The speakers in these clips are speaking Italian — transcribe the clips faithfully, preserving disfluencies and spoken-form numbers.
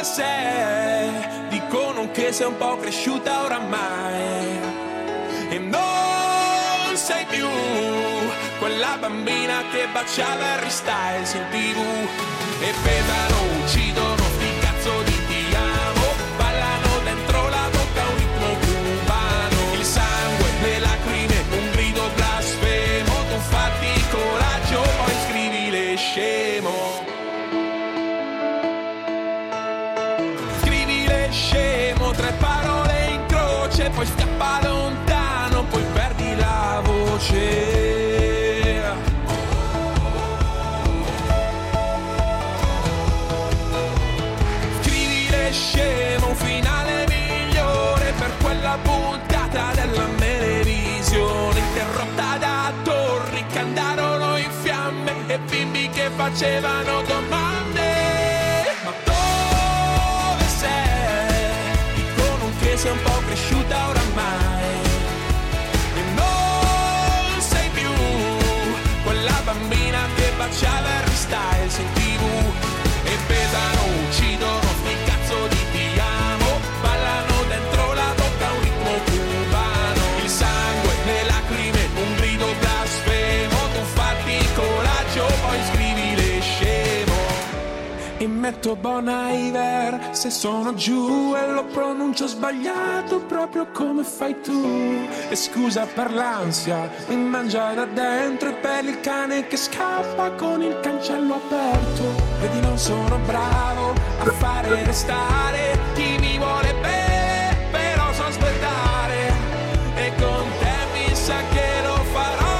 dove sei? Dicono che sei un po' cresciuta oramai e non sei più quella bambina che baciava Harry Styles in tv. E petano, uccidono, sti cazzo di ti amo, ballano dentro la bocca un ritmo cubano. Il sangue, le lacrime, un grido blasfemo. Tu fatti coraggio, poi scrivile scemo. Scrivile scemo, tre parole in croce, poi scappa lontano, poi perdi la voce. Scemo, un finale migliore per quella puntata della televisione, interrotta da torri che andarono in fiamme e bimbi che facevano domande. Ma dove sei? Dicono che sei un po' cresciuta oramai e non sei più quella bambina che baciava Harry Styles in tv. E pesano, uccidono, sti cazzo di ti amo, ballano dentro la bocca un ritmo cubano. Il sangue, le lacrime, un grido blasfemo. Tu fatti coraggio, poi scrivile scemo. E metto Bon Iver se sono giù e lo pronuncio sbagliato proprio come fai tu. E scusa per l'ansia, mi mangia da dentro e per il cane che scappa con il cancello aperto. Vedi non sono bravo a fare restare chi mi vuole bene, però so aspettare e con te mi sa che lo farò.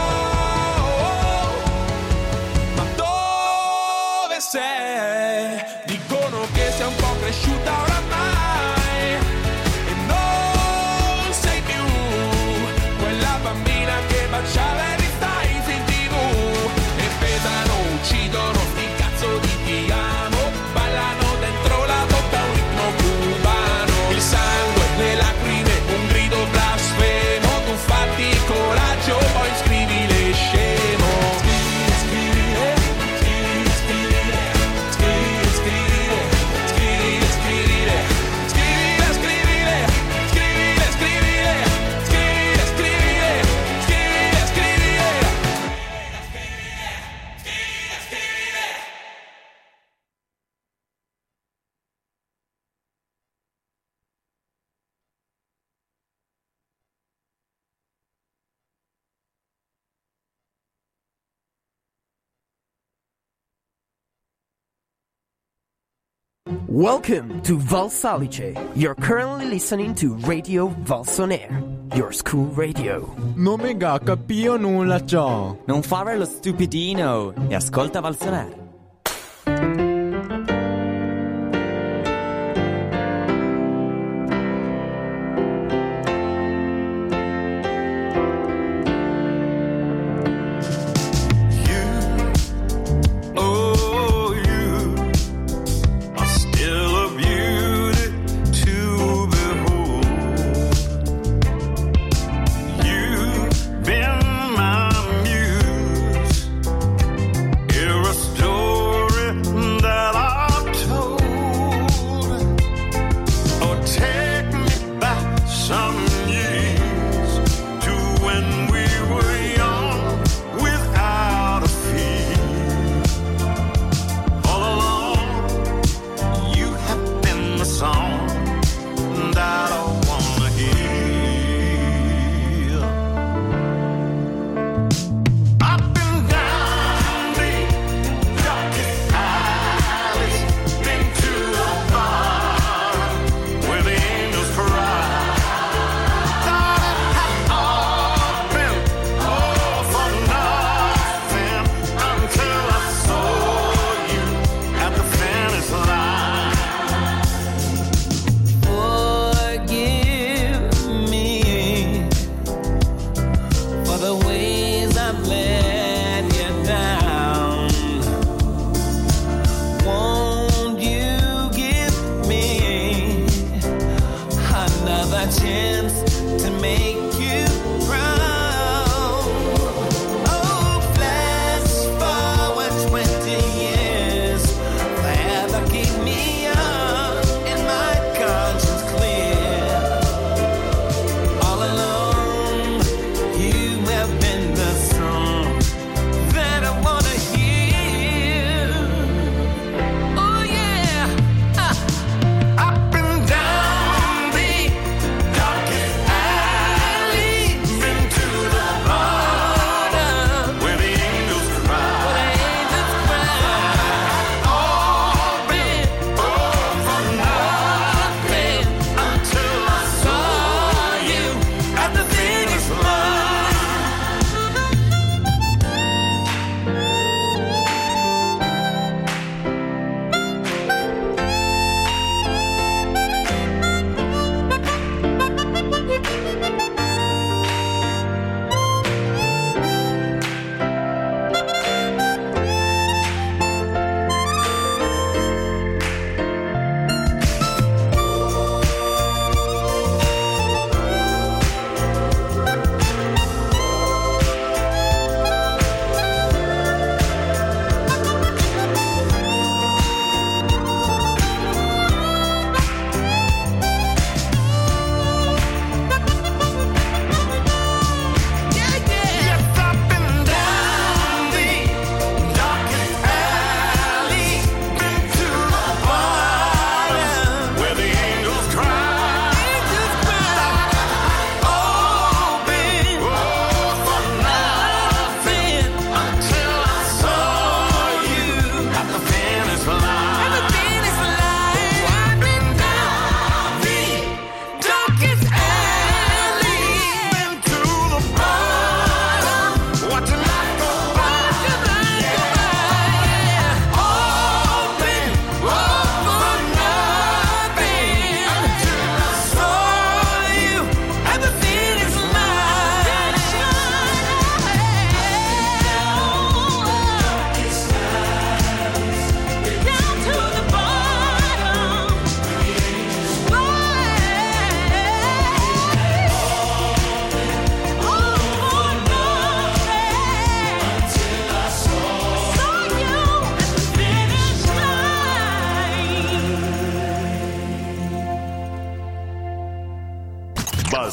Ma dove sei? Dicono che sei un po' cresciuta oramai e non sei più quella bambina che baciava Harry Styles in tv. E pesano, uccidono, sti cazzo di ti amo, ballano dentro la bocca un ritmo cubano. Il sangue, le lacrime, un grido blasfemo. Tu fatti coraggio, poi scrivile scemo. Scrivile, scrivile, scrivile, scrivile, scrivile, scrivile, scrivile, scrivile, scrivile, scrivile, scrivile, scrivile, scrivile, scrivile, scrivile. Welcome to Valsalice. You're currently listening to Radio Valsonair, your school radio. Non mi ga capio nulla ciò. Non fare lo stupidino e ascolta Valsonair. You're a story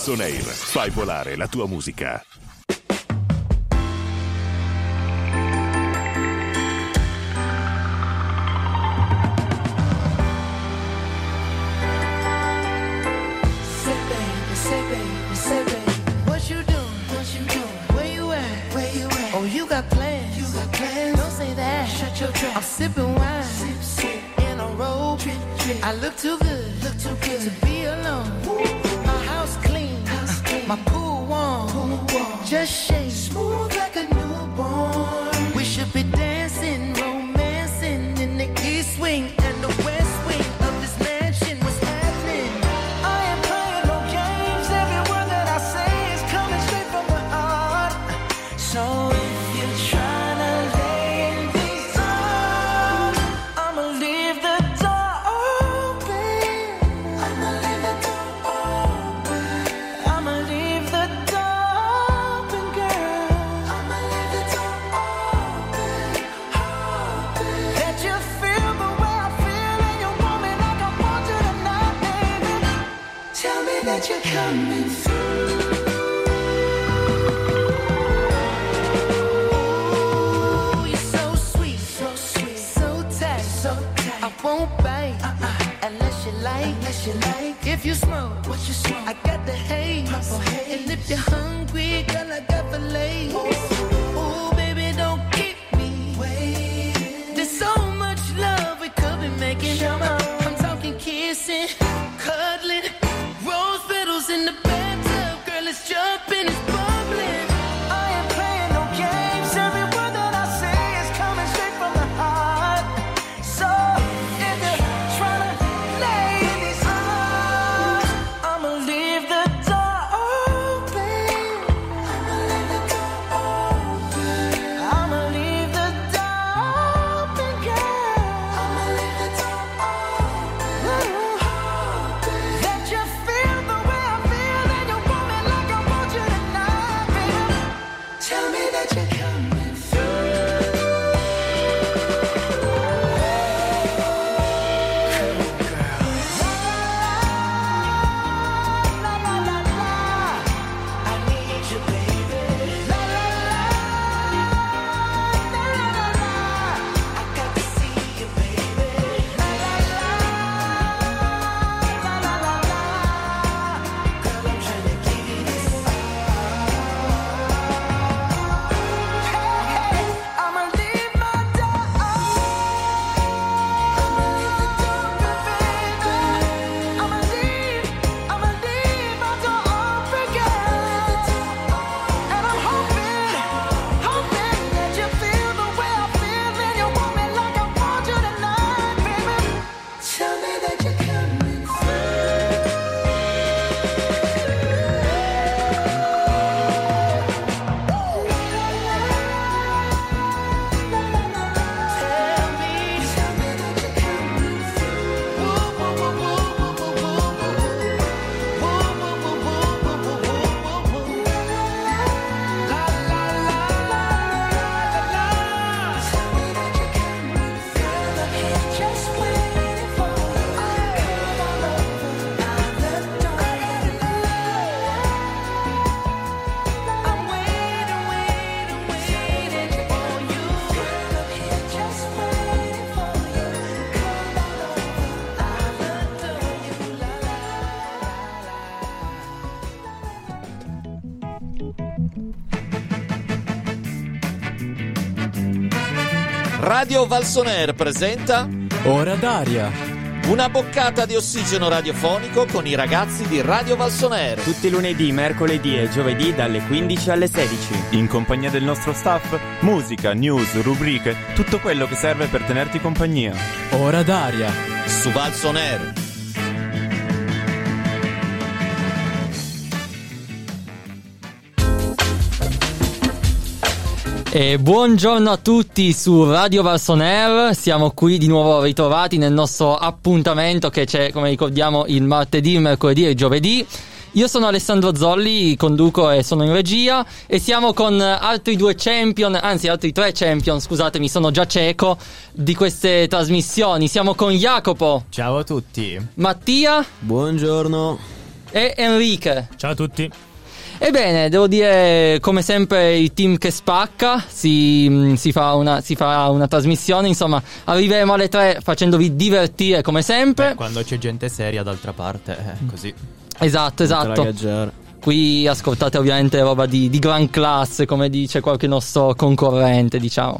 Valson Air, fai volare la tua musica. I'm sipping wine sip, sip. In a robe. Trip, trip. I look too good, look too good to be alone. My house clean, house clean. My pool warm, pool warm. Just shake smooth like a newborn. We should be dancing, romancing in the east wing and the west wing of this mansion. What's happening? I ain't playing no games. Every word that I say is coming straight from the heart. So if you're trying to that you're coming through. Ooh, you're so sweet, so sweet, so tight, so tight. I won't bite uh-uh. unless you like, unless you like. If you smoke, what you smoke? I got the haze. haze. And if you're hungry, girl, I got the lace. Ooh, baby, don't keep me waiting. There's so much love we could be making. I'm talking kissing, cuddling. Rose petals in the bathtub, girl, it's jumping, it's bubbling. I ain't playing no games. Every word that I say is coming straight from the heart. So if you're trying to lay in these arms, I'ma leave the door open. I'ma leave the door open. I'ma leave the door open, girl. I'ma leave the door open. Let you feel the way I feel, and you want me like I want you tonight, baby. Tell me that you're coming through. Cool girl. La la la la, I need you, baby. La la la, la la la la, I got to see you, baby. La la la, la la la la, girl, I'm trying to give you this. Hey, hey, I'ma leave my door open. I'ma leave the door open, baby. I'ma leave, I'ma leave my door open, girl. And I'm hoping, hoping that you feel the way I feel, and you want me like I want you tonight, baby. Tell me that you're coming just waiting for I'm waiting, waiting, waiting for you. Just waiting for you. Come on over, I adore you. La la Radio Valson Air presenta Ora d'aria. una boccata di ossigeno radiofonico con i ragazzi di Radio Valson Air. Tutti i lunedì, mercoledì e giovedì dalle quindici alle sedici. In compagnia del nostro staff, musica, news, rubriche, tutto quello che serve per tenerti compagnia. Ora d'aria. Su Valson Air. E buongiorno a tutti su Radio Valson Air, siamo qui di nuovo ritrovati nel nostro appuntamento che c'è, come ricordiamo, il martedì, il mercoledì e il giovedì. Io sono Alessandro Zolli, conduco e sono in regia e siamo con altri due champion, anzi altri tre champion, scusatemi, sono già cieco, di queste trasmissioni. Siamo con Jacopo. Ciao a tutti. Mattia. Buongiorno. e Enrique. Ciao a tutti. Ebbene, devo dire, come sempre, il team che spacca, si, si, fa una, si fa una trasmissione, insomma, arriveremo alle tre facendovi divertire come sempre. Beh, quando c'è gente seria d'altra parte, eh, così. Esatto, esatto. Qui ascoltate ovviamente roba di, di gran classe, come dice qualche nostro concorrente, diciamo.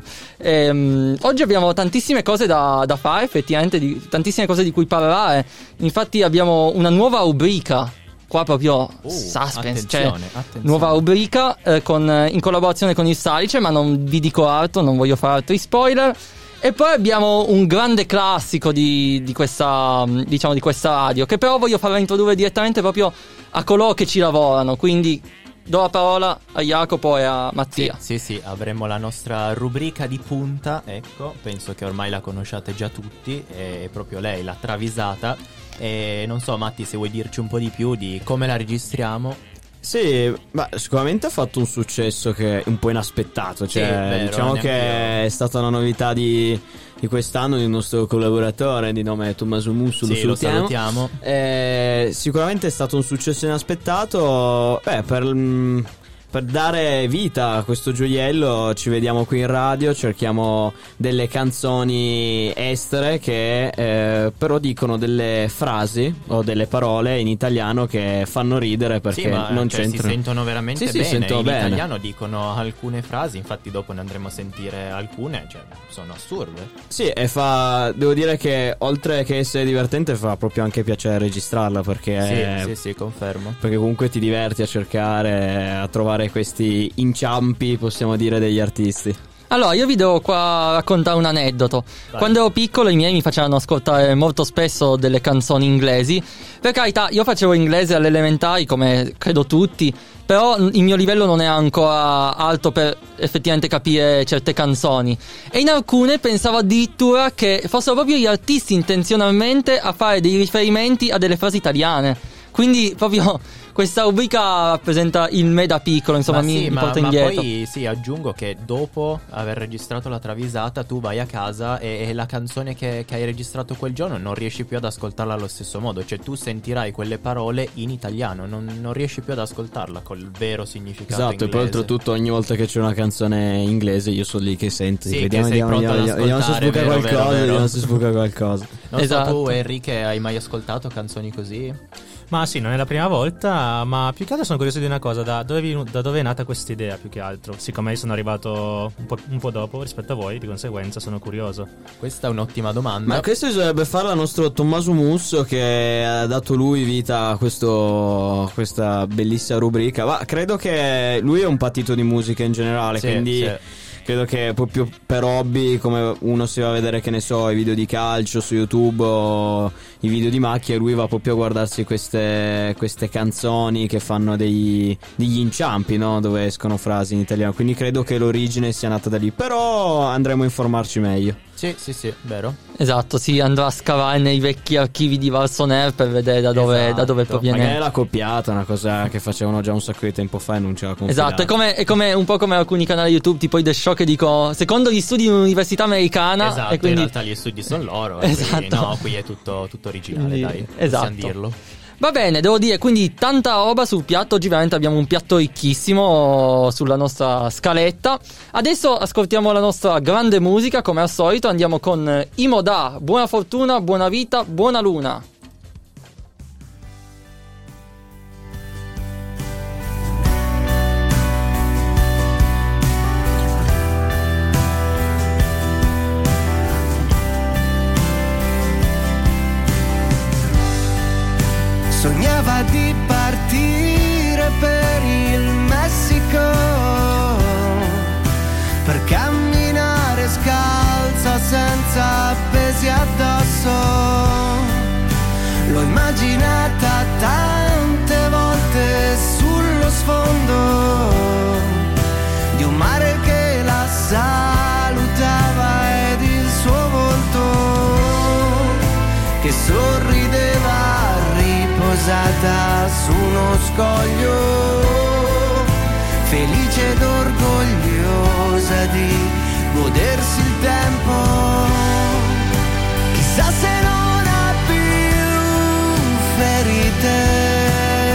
Ehm, oggi abbiamo tantissime cose da, da fare, effettivamente, di, tantissime cose di cui parlare. Infatti abbiamo una nuova rubrica. Qua proprio uh, suspense, attenzione, cioè attenzione. Nuova rubrica eh, con, in collaborazione con il Salice, ma non vi dico altro, non voglio fare altri spoiler. E poi abbiamo un grande classico di, di questa, diciamo, di questa radio, che però voglio farla introdurre direttamente proprio a coloro che ci lavorano, quindi do la parola a Jacopo e a Mattia. Sì, sì, sì, avremo la nostra rubrica di punta, ecco, penso che ormai la conosciate già tutti, è proprio lei, la travisata. E non so, Matti, se vuoi dirci un po' di più di come la registriamo. Sì, ma sicuramente ha fatto un successo che è un po' inaspettato, cioè, sì, vero, diciamo che io. È stata una novità di, di quest'anno di un nostro collaboratore di nome Tommaso Musso, sì, lo salutiamo. Eh, sicuramente è stato un successo inaspettato, beh, per... Mh, Per dare vita a questo gioiello ci vediamo qui in radio, cerchiamo delle canzoni estere che eh, però dicono delle frasi o delle parole in italiano che fanno ridere perché sì, ma non cioè, c'entrano. Si sentono veramente sì, bene, sì, in bene. italiano dicono alcune frasi, infatti dopo ne andremo a sentire alcune, cioè sono assurde. Sì, e fa, devo dire che oltre che essere divertente fa proprio anche piacere registrarla perché sì, è, sì, sì, confermo. Perché comunque ti diverti a cercare, a trovare questi inciampi, possiamo dire, degli artisti. Allora, io vi devo qua raccontare un aneddoto. Vai. Quando ero piccolo i miei mi facevano ascoltare molto spesso delle canzoni inglesi. Per carità, io facevo inglese alle elementari, come credo tutti, però il mio livello non è ancora alto per effettivamente capire certe canzoni. E in alcune pensavo addirittura che fossero proprio gli artisti intenzionalmente a fare dei riferimenti a delle frasi italiane. Quindi proprio... questa rubrica rappresenta il me da piccolo, insomma, ma mi, sì, mi ma, porta ma indietro. poi sì, aggiungo che dopo aver registrato la travisata tu vai a casa e, e la canzone che, che hai registrato quel giorno non riesci più ad ascoltarla allo stesso modo. Cioè tu sentirai quelle parole in italiano, non, non riesci più ad ascoltarla col vero significato esatto, inglese. E poi oltretutto ogni volta che c'è una canzone inglese io sono lì che sento, sì, vediamo, che sei vediamo, pronto vediamo, ad vediamo se sbuca vero, qualcosa, vero, vero. vediamo se sbuca qualcosa. Non esatto. so, tu Enrique hai mai ascoltato canzoni così? Ma sì, non è la prima volta, ma più che altro sono curioso di una cosa, da dove, vi- da dove è nata questa idea più che altro? Siccome io sono arrivato un po', un po' dopo rispetto a voi, di conseguenza sono curioso. Questa è un'ottima domanda. Ma questo bisognerebbe farlo al nostro Tommaso Musso, che ha dato lui vita a questo, questa bellissima rubrica. Ma credo che lui è un patito di musica in generale, sì, quindi... sì. Credo che proprio per hobby, come uno si va a vedere, che ne so, i video di calcio su YouTube o i video di macchie, lui va proprio a guardarsi queste, queste canzoni che fanno dei, degli inciampi, no? Dove escono frasi in italiano. Quindi credo che l'origine sia nata da lì. Però andremo a informarci meglio. Sì, sì, sì, vero. Esatto, si andrà a scavare nei vecchi archivi di Valsoner per vedere da dove, esatto. da dove proviene. Magari l'ha copiata, una cosa che facevano già un sacco di tempo fa e non c'era confidato. Esatto, è come, è come un po' come alcuni canali YouTube, tipo i The Show, che dico secondo gli studi di un'università americana. Esatto, e quindi... in realtà gli studi sono loro. Esatto. Quindi, no, qui è tutto, tutto originale, quindi, dai, esatto. possiamo dirlo. Va bene, devo dire, quindi tanta roba sul piatto. Oggi veramente abbiamo un piatto ricchissimo sulla nostra scaletta. Adesso ascoltiamo la nostra grande musica, come al solito. Andiamo con Imodà, buona fortuna, buona vita, buona luna. Sognava di partire per il Messico, per camminare scalza senza pesi addosso. L'ho immaginata tante volte sullo sfondo di un mare che la salutava ed il suo volto che sorrideva posata su uno scoglio, felice ed orgogliosa di godersi il tempo. Chissà se non ha più ferite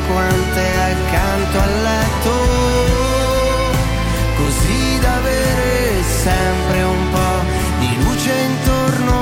quante accanto al letto, così da avere sempre un po' di luce intorno.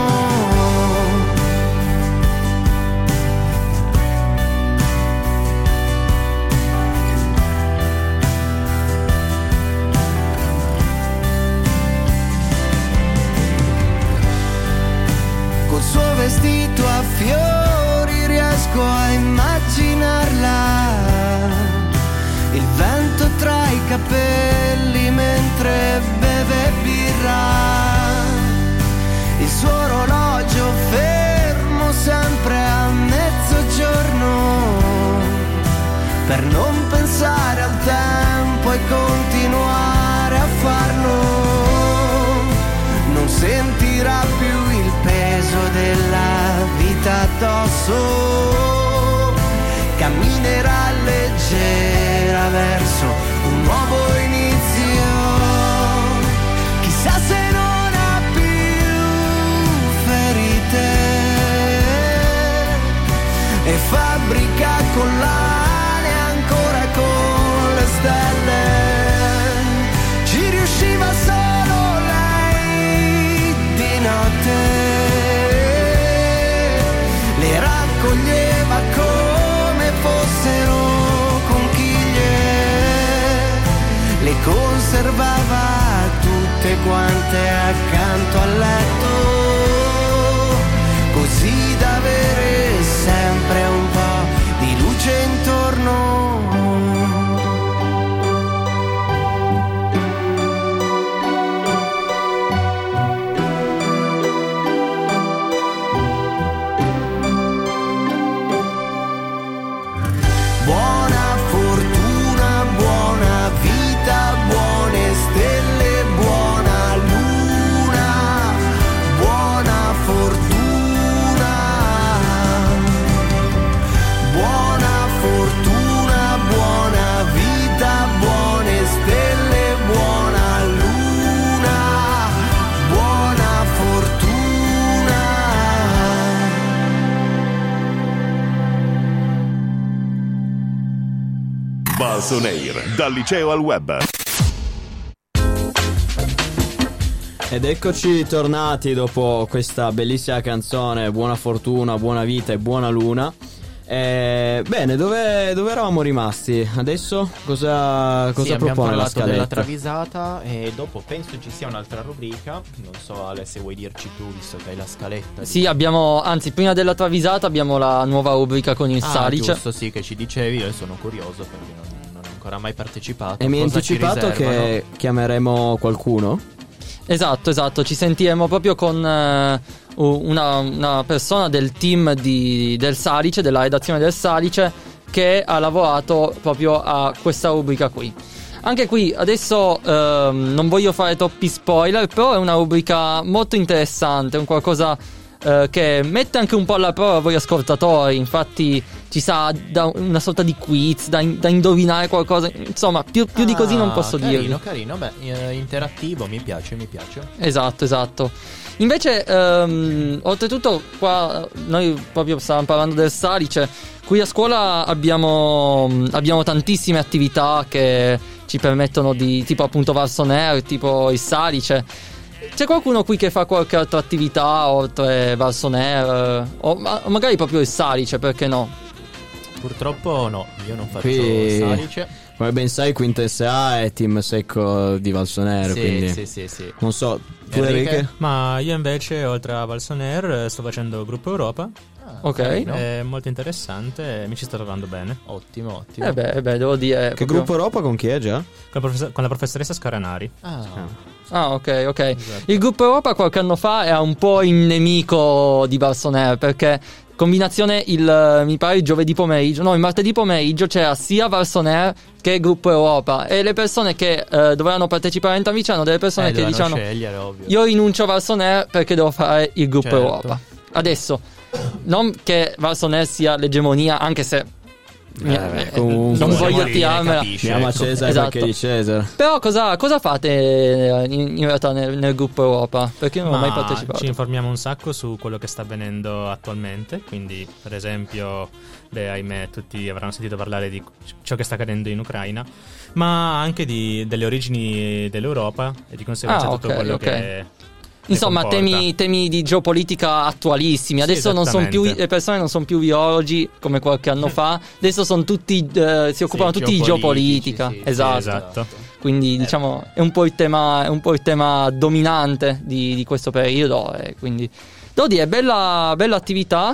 Col suo vestito a fiori riesco a immaginarla, il vento tra i capelli mentre beve birra, il suo orologio fermo sempre a mezzogiorno, per non pensare al tempo e continuare a farlo. Non sentirà più il peso della vita addosso, camminerà leggera verso un nuovo inizio. Chissà se non ha più ferite e fabbrica collane ancora con le stelle. Ci riusciva solo lei di notte, le raccoglieva come fossero conchiglie, le conservava tutte quante accanto al letto, così da avere sempre un po' di luce intorno. Buona fortuna, buona vita, buone stelle, buona luna, buona fortuna, buona fortuna, buona vita, buone stelle, buona luna, buona fortuna. Balls on Air, dal liceo al web. Ed eccoci tornati dopo questa bellissima canzone, Buona fortuna, buona vita e buona luna. Eh, bene, dove, dove eravamo rimasti? Adesso cosa, cosa sì, propone la scaletta? scaletta? Della travisata e dopo penso ci sia un'altra rubrica. Non so Ale se vuoi dirci tu, visto che hai la scaletta. Sì, abbiamo, anzi prima della travisata abbiamo la nuova rubrica con il ah, Salice. giusto, sì, che ci dicevi, io sono curioso perché non, non ho ancora mai partecipato. E mi hai Cosa ci anticipato riservano? che chiameremo qualcuno? Esatto, esatto, ci sentiremo proprio con eh, una, una persona del team di, del Salice, della redazione del Salice, che ha lavorato proprio a questa rubrica qui. Anche qui adesso ehm, non voglio fare troppi spoiler, però è una rubrica molto interessante, un qualcosa eh, che mette anche un po' alla prova voi ascoltatori. Infatti ci sarà da una sorta di quiz da, da indovinare qualcosa, insomma più, più ah, di così non posso carino, dirvi. Carino, beh, eh, interattivo, mi piace, mi piace. Esatto, esatto. Invece ehm, oltretutto qua noi proprio stavamo parlando del Salice. Qui a scuola abbiamo, abbiamo tantissime attività che ci permettono di, tipo appunto Valso Nero, tipo il Salice. C'è qualcuno qui che fa qualche altra attività oltre Valso Nero, o ma, magari proprio il Salice, perché no? Purtroppo no, io non faccio Qui, Salice. come ben sai, Quinta S A è team secco di Valso Nero, Sì, quindi sì, sì, sì. non so, tu Enrique? Enrique? Ma io invece, oltre a Valson Air, sto facendo Gruppo Europa. Ah, Ok. carino. È molto interessante e mi ci sto trovando bene. Ottimo, ottimo. Eh beh, eh beh, devo dire Che proprio- Gruppo Europa con chi è già? Con la, professor- con la professoressa Scaranari. Ah, Ah, ok, ok. Esatto. Il Gruppo Europa qualche anno fa era un po' il nemico di Valso Nero, perché combinazione il mi pare il giovedì pomeriggio, no, il martedì pomeriggio c'era sia Valso Nero che Gruppo Europa, e le persone che eh, dovevano partecipare entrambi c'erano delle persone eh, che dovevano dicevano scegliere, ovvio. io rinuncio a Valso Nero perché devo fare il Gruppo Certo. Europa. Adesso non che Valso Nero sia l'egemonia, anche se Eh, beh, comunque, non voglio tirarmela. Diamo a Cesare esatto. perché di Cesare. Però cosa, cosa fate in, in realtà nel, nel gruppo Europa? Perché io non ho Ma mai partecipato. ci informiamo un sacco su quello che sta avvenendo attualmente. Quindi, per esempio, beh, ahimè, tutti avranno sentito parlare di ciò che sta accadendo in Ucraina, ma anche di, delle origini dell'Europa e di conseguenza Ah, tutto ok, quello ok. che Insomma, ne comporta. temi, temi di geopolitica attualissimi. Adesso Sì, non sono più, esattamente. le persone non sono più virologi come qualche anno fa. Adesso sono tutti, eh, si occupano Sì, tutti di geopolitici, geopolitica. sì, sì, esatto. esatto. Quindi diciamo è un po' il tema, è un po' il tema dominante di, di questo periodo. E quindi devo dire, bella, bella attività.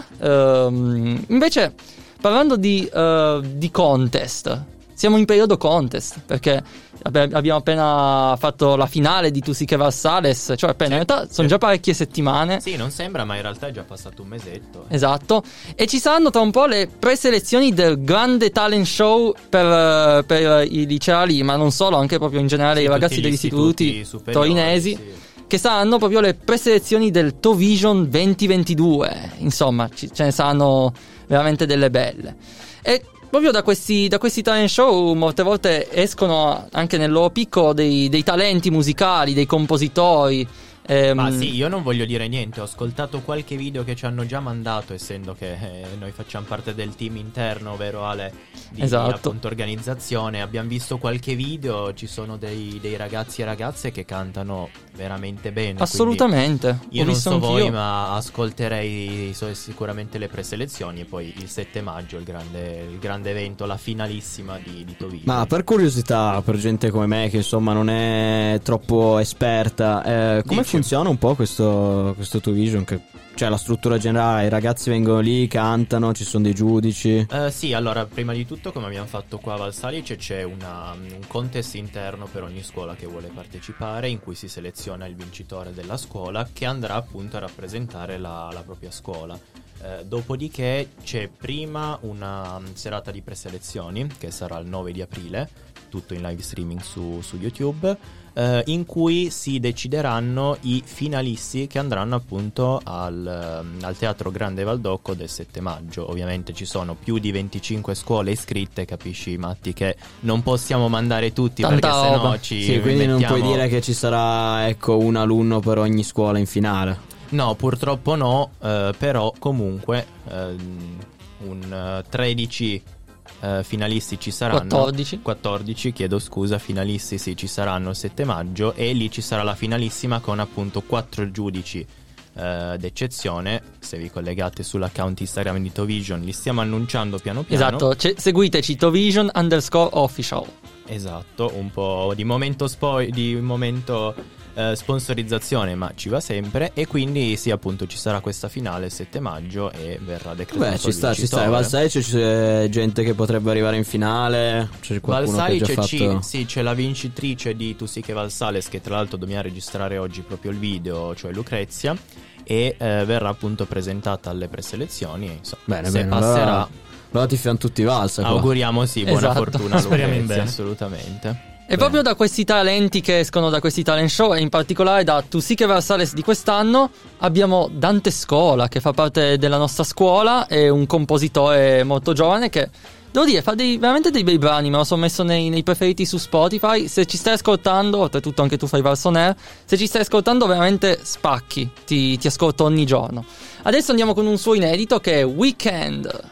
Ehm, invece, parlando di, eh, di contest, siamo in periodo contest perché abbi- abbiamo appena fatto la finale di Tu sì che Varsales, cioè appena, in realtà sono già parecchie settimane. Sì, non sembra, ma in realtà è già passato un mesetto. Esatto, e ci saranno tra un po' le preselezioni del grande talent show per, per i liceali, ma non solo, anche proprio in generale Sì, i tutti ragazzi gli degli istituti, istituti superiori, torinesi, sì. che saranno proprio le preselezioni del TOVision duemilaventidue. Insomma, ci- ce ne saranno veramente delle belle. E proprio da questi, da questi talent show molte volte escono anche nel loro piccolo dei, dei talenti musicali, dei compositori. ehm, Ma sì, io non voglio dire niente, ho ascoltato qualche video che ci hanno già mandato, essendo che eh, noi facciamo parte del team interno, vero Ale, di Esatto. appunto organizzazione. Abbiamo visto qualche video, ci sono dei, dei ragazzi e ragazze che cantano veramente bene. Assolutamente. quindi Io Ho non visto so anch'io. voi, ma ascolterei so- sicuramente le preselezioni e poi il sette maggio il grande, il grande evento, la finalissima di, di TOVision. Ma per curiosità, per gente come me che insomma non è troppo esperta, eh, come Dici. funziona un po' questo, questo TOVision? Che, cioè la struttura generale, i ragazzi vengono lì, cantano, ci sono dei giudici. Eh, sì, allora, prima di tutto, come abbiamo fatto qua a Valsalice, c'è una, un contest interno per ogni scuola che vuole partecipare, in cui si seleziona il vincitore della scuola, che andrà appunto a rappresentare la, la propria scuola. Eh, dopodiché c'è prima una mm, serata di preselezioni, che sarà il nove di aprile, tutto in live streaming su, su YouTube, eh, in cui si decideranno i finalisti che andranno appunto al, ehm, al Teatro Grande Valdocco del sette maggio. Ovviamente ci sono più di venticinque scuole iscritte, capisci Matti che non possiamo mandare tutti Tanta perché sennò roba. ci Sì, quindi non mettiamo... puoi dire che ci sarà, ecco, un alunno per ogni scuola in finale. No, purtroppo no, eh, però comunque ehm, un eh, tredici eh, finalisti ci saranno. quattordici. quattordici, chiedo scusa, finalisti sì, ci saranno il sette maggio, e lì ci sarà la finalissima con appunto quattro giudici eh, d'eccezione. Se vi collegate sull'account Instagram di TOVision li stiamo annunciando piano piano. Esatto, ce- seguiteci TOVision underscore official. Esatto, un po' di momento spoi- di momento eh, sponsorizzazione, ma ci va sempre. E quindi sì, appunto ci sarà questa finale il sette maggio e verrà decretato Beh, ci il sta, ci sta. vincitore. A Valsalice c'è gente che potrebbe arrivare in finale. C'è qualcuno Valsalice che ha già ci- fatto. sì, c'è la vincitrice di Tu sì che Valsales, che tra l'altro dobbiamo registrare oggi proprio il video, cioè Lucrezia, e eh, verrà appunto presentata alle preselezioni. Insomma, Bene, se bene, passerà, allora, allora ti fiamo tutti valsa qua. auguriamo sì, buona Esatto. fortuna a Speriamo in Lucrezia, bene. assolutamente. E proprio da questi talenti che escono da questi talent show, e in particolare da Tu sì che Varsales di quest'anno, abbiamo Dante Scola, che fa parte della nostra scuola, è un compositore molto giovane che, devo dire, fa dei, veramente dei bei brani. Me lo sono messo nei, nei preferiti su Spotify. Se ci stai ascoltando, oltretutto anche tu fai Valson Air, se ci stai ascoltando veramente spacchi, ti, ti ascolto ogni giorno. Adesso andiamo con un suo inedito che è Weekend.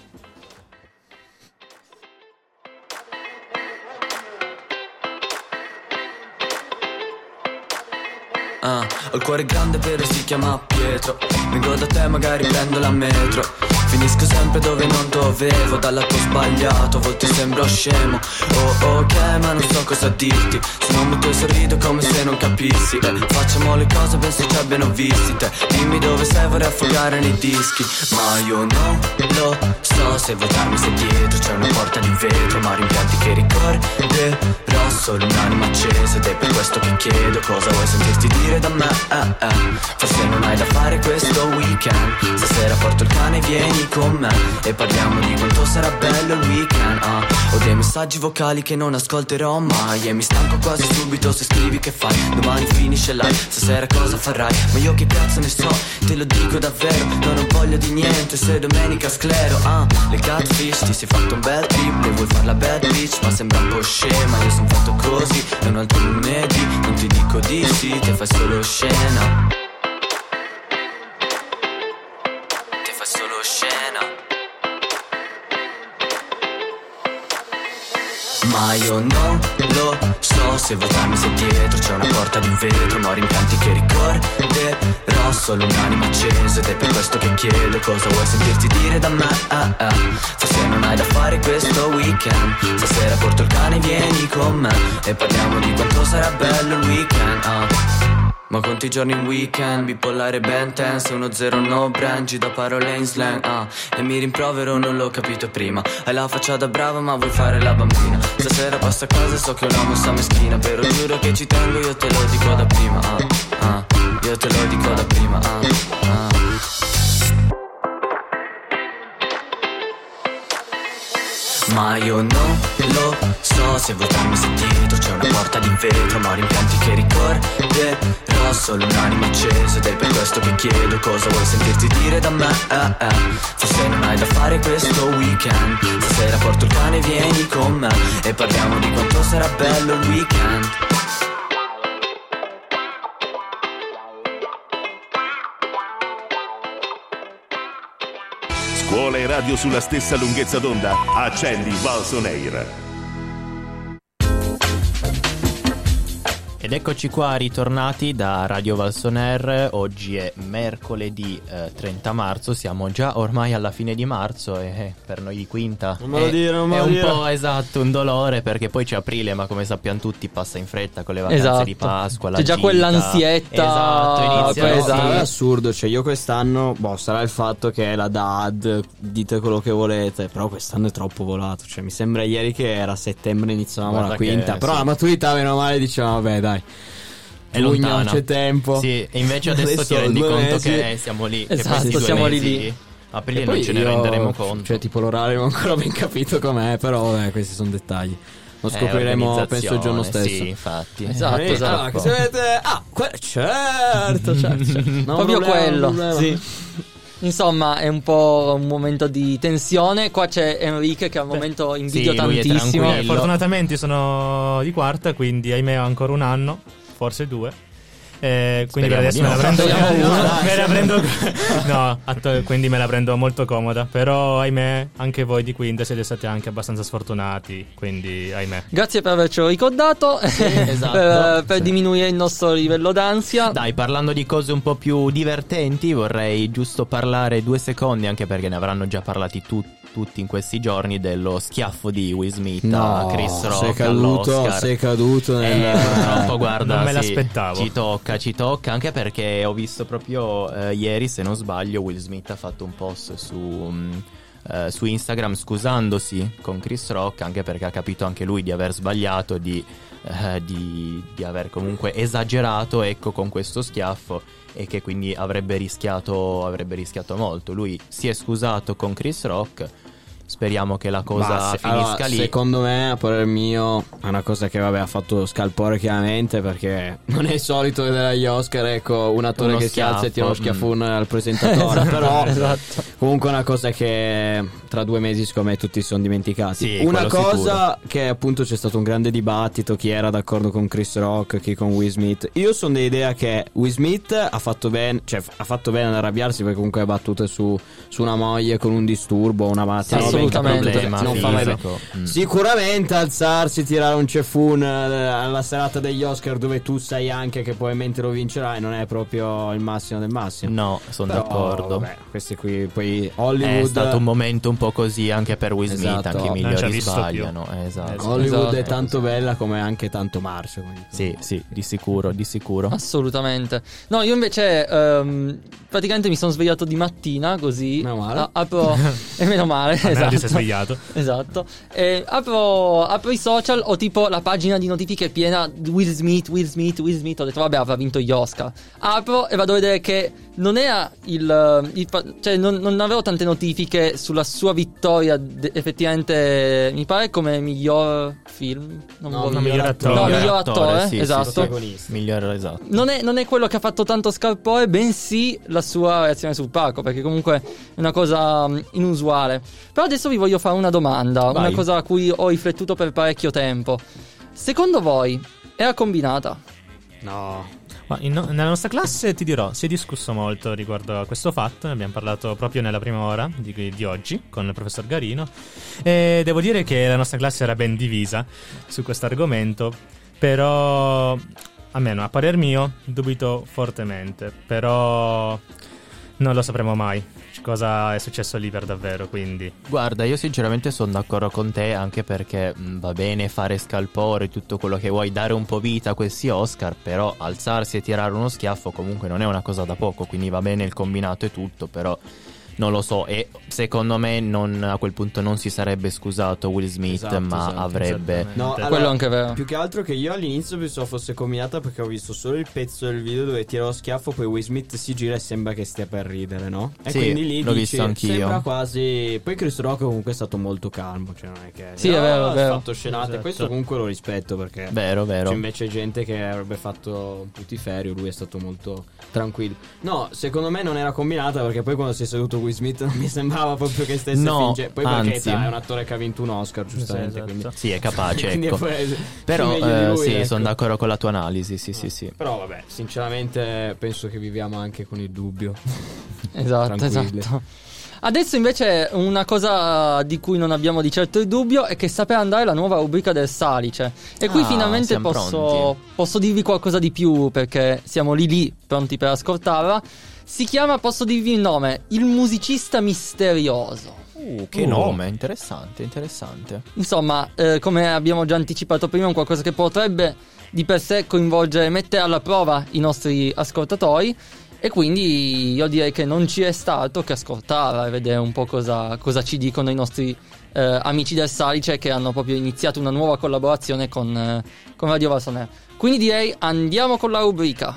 Ah, ho il cuore grande però si chiama Pietro. Vengo da te magari prendo la metro. Finisco sempre dove non dovevo, dal lato sbagliato, a volte sembro scemo. Oh ok, ma non so cosa dirti. Se non butto sorrido come se non capissi. eh, Facciamo le cose, penso ci abbiano visti te. Dimmi dove sei, vorrei affogare nei dischi. Ma io non lo so, se vuoi darmi se dietro c'è una porta di vetro, ma rimpianti che ricorderò. Solo un'anima accesa ed è per questo che chiedo cosa vuoi sentirti dire da me. eh, eh. Forse non hai da fare questo weekend. Stasera porto il cane, vieni con me e parliamo di quanto sarà bello il weekend. ah. Ho dei messaggi vocali che non ascolterò mai e mi stanco quasi subito se scrivi che fai. Domani finisce live, stasera cosa farai? Ma io che cazzo ne so, te lo dico davvero, non ho voglia di niente se domenica sclero. ah. Le catfish, ti sei fatto un bel trip, le vuoi far la bad bitch ma sembra un po' scema. Io son fatto così, è un altro lunedì, non ti dico di sì, te fai solo scena. Te fai solo scena. Ma io non lo so se votarmi se dietro c'è una porta di vetro, ma ho rimpianti che ricorderò solo un'anima accesa ed è per questo che chiedo cosa vuoi sentirti dire da me. ah, ah. Forse non hai da fare questo weekend, stasera porto il cane, vieni con me e parliamo di quanto sarà bello il weekend. ah. Ma conti i giorni in weekend, bipolare ben tense, uno zero no brangi da parole in slang. ah. E mi rimprovero, non l'ho capito prima. Hai la faccia da brava ma vuoi fare la bambina. Stasera passa a casa, so che è una mossa meschina, però giuro che ci tengo, io te lo dico da prima. ah. Ah. Io te lo dico da prima. ah. Ah. Ma io non lo so se votarmi se dietro c'è una porta di vetro, ma ho rimpianti che ricorderò solo un'anima accesa ed è per questo che chiedo cosa vuoi sentirti dire da me. eh, eh. Forse non hai da fare questo weekend, stasera porto il cane, vieni con me e parliamo di quanto sarà bello il weekend. Scuola e radio sulla stessa lunghezza d'onda? Accendi Valls On Air. Ed eccoci qua ritornati da Radio Valls On Air. Oggi è mercoledì eh, trenta marzo, siamo già ormai alla fine di marzo e eh, per noi di Quinta non me lo è, dire, non me è lo un dire. po' esatto un dolore perché poi c'è aprile, ma come sappiamo tutti passa in fretta con le vacanze Esatto. di Pasqua, la C'è già gita. quell'ansietta. Esatto, inizia Però Esatto. è assurdo, cioè io quest'anno, boh, sarà il fatto che è la D A D, dite quello che volete, però quest'anno è troppo volato, cioè mi sembra ieri che era settembre, iniziavamo Guarda la quinta, che, però sì. la maturità meno male dicevamo vabbè dai, È giugno, lontana. c'è tempo. Sì, e invece adesso, Adesso ti rendi due conto mesi. che siamo lì, che Esatto, questi due siamo lì mesi lì. aprile E non poi ce ne io- renderemo conto. Cioè tipo l'orario non ho ancora ben capito com'è, però vabbè, questi sono dettagli. Lo Eh, scopriremo penso il giorno organizzazione, stesso. Sì, infatti. Esatto, Eh, esatto. allora, che se avete... Ah, que- certo, certo, certo. Non Proprio problema, quello. non problema. Sì. Insomma, è un po' un momento di tensione. Qua c'è Enrique che al momento invidio sì, lui è tantissimo. tranquillo. Fortunatamente sono di quarta, quindi ahimè ho ancora un anno, forse due. Eh, quindi per Speriamo adesso di me no. la prendo, Speriamo di no, me la prendo no, atto- quindi me la prendo molto comoda. Però ahimè anche voi di quinta siete stati anche abbastanza sfortunati, quindi ahimè. Grazie per avercelo ricordato. esatto. per, per Sì. diminuire il nostro livello d'ansia. Dai, parlando di cose un po' più divertenti, vorrei giusto parlare due secondi, anche perché ne avranno già parlati tu- tutti in questi giorni, dello schiaffo di Will Smith a No, Chris Rock sei caduto, all'Oscar. sei caduto nel... Eh, purtroppo, guarda, Non me sì, l'aspettavo. Ci tocca, ci tocca, anche perché ho visto proprio eh, ieri, se non sbaglio, Will Smith ha fatto un post su... mh, eh, su Instagram scusandosi con Chris Rock, anche perché ha capito anche lui di aver sbagliato, di, eh, di, di aver comunque esagerato, ecco, con questo schiaffo, e che quindi avrebbe rischiato avrebbe rischiato molto. Lui si è scusato con Chris Rock. Speriamo che la cosa Ma se- finisca allora, lì. Secondo me, a parere mio, è una cosa che vabbè ha fatto scalpore chiaramente, perché non è il solito vedere agli Oscar, ecco, un attore Uno che si alza e tira uno schiaffo, schiaffone al presentatore. Esatto, Però esatto. comunque è una cosa che tra due mesi secondo me tutti si sono dimenticati. Sì, una quello cosa che appunto c'è stato un grande dibattito, chi era d'accordo con Chris Rock, chi con Will Smith. Io sono dell'idea che Will Smith ha fatto bene, cioè ha fatto bene ad arrabbiarsi, perché comunque ha battuto su, su una moglie con un disturbo, una malattia. Sì, non ben assolutamente. capito, non fa mai bene. Mm. Sicuramente alzarsi, tirare un ceffun eh, alla serata degli Oscar, dove tu sai anche che probabilmente lo vincerai, non è proprio il massimo del massimo. No, sono Però, d'accordo. Vabbè, questi qui poi Hollywood È stato un momento un po' così anche per Will Smith, Esatto. anche i Non ci ha migliori visto sbagliano. Eh, esatto. Hollywood Esatto. è tanto bella come anche tanto marcio. quindi. Sì, sì, di sicuro, di sicuro. Assolutamente. No, io invece ehm, praticamente mi sono svegliato di mattina così. Meno male. a- apro e meno male, Almeno esatto. ti sei svegliato. Esatto. E apro, apro i social, ho tipo la pagina di notifiche piena di Will Smith, Will Smith, Will Smith. Ho detto vabbè, avrà vinto gli Oscar. Apro e vado a vedere che non era il, il cioè non, non avevo tante notifiche sulla sua vittoria. De, effettivamente mi pare come miglior film, non no, miglior, miglior attore, no, miglior attore, attore, sì, esatto. Sì, sì. Miglior, esatto. Non è, non è quello che ha fatto tanto scalpore, bensì la sua reazione sul palco, perché comunque è una cosa um, inusuale. Però adesso vi voglio fare una domanda, Vai. una cosa a cui ho riflettuto per parecchio tempo. Secondo voi era combinata? No. Ma in no- nella nostra classe, ti dirò, si è discusso molto riguardo a questo fatto. Ne abbiamo parlato proprio nella prima ora di, di oggi con il professor Garino, e devo dire che la nostra classe era ben divisa su questo argomento. Però almeno a parer mio dubito fortemente. Però non lo sapremo mai cosa è successo lì per davvero, quindi guarda, io sinceramente sono d'accordo con te, anche perché mh, va bene fare scalpore, tutto quello che vuoi, dare un po' vita a questi Oscar, però alzarsi e tirare uno schiaffo comunque non è una cosa da poco, quindi va bene il combinato e tutto, però non lo so, e secondo me non, a quel punto non si sarebbe scusato Will Smith, esatto, ma esatto, avrebbe no, allora, quello anche vero. Più che altro che io all'inizio pensavo fosse combinata, perché ho visto solo il pezzo del video dove tira lo schiaffo, poi Will Smith si gira e sembra che stia per ridere, no? E sì, quindi lì l'ho dici, visto anch'io. sembra quasi. Poi Chris Rock comunque è stato molto calmo, cioè non è che sì, no, è vero, ha è vero. fatto scenate, esatto. Questo comunque lo rispetto, perché vero, vero. c'è invece gente che avrebbe fatto un putiferio, lui è stato molto tranquillo. No, secondo me non era combinata, perché poi quando si è seduto Will Smith non mi sembrava proprio che stesse no, fingendo. Poi perché anzi, è un attore che ha vinto un Oscar, giustamente, sì, quindi sì, è capace, ecco. poi, però eh, lui, sì, ecco. sono d'accordo con la tua analisi, sì, sì, sì. Però vabbè, sinceramente penso che viviamo anche con il dubbio. Esatto, Tranquilli. esatto. Adesso invece una cosa di cui non abbiamo di certo il dubbio è che sta per andare la nuova rubrica del Salice. E qui Ah, finalmente siamo posso, posso dirvi qualcosa di più, perché siamo lì lì pronti per ascoltarla. Si chiama, posso dirvi il nome, Il musicista misterioso. Uh, che Uh. nome, interessante, interessante. Insomma, eh, come abbiamo già anticipato prima, è un qualcosa che potrebbe di per sé coinvolgere, mettere alla prova i nostri ascoltatori. E quindi io direi che non ci è stato che ascoltarla e vedere un po' cosa, cosa ci dicono i nostri eh, amici del Salice, che hanno proprio iniziato una nuova collaborazione con, eh, con Radio Valsoner. Quindi direi andiamo con la rubrica.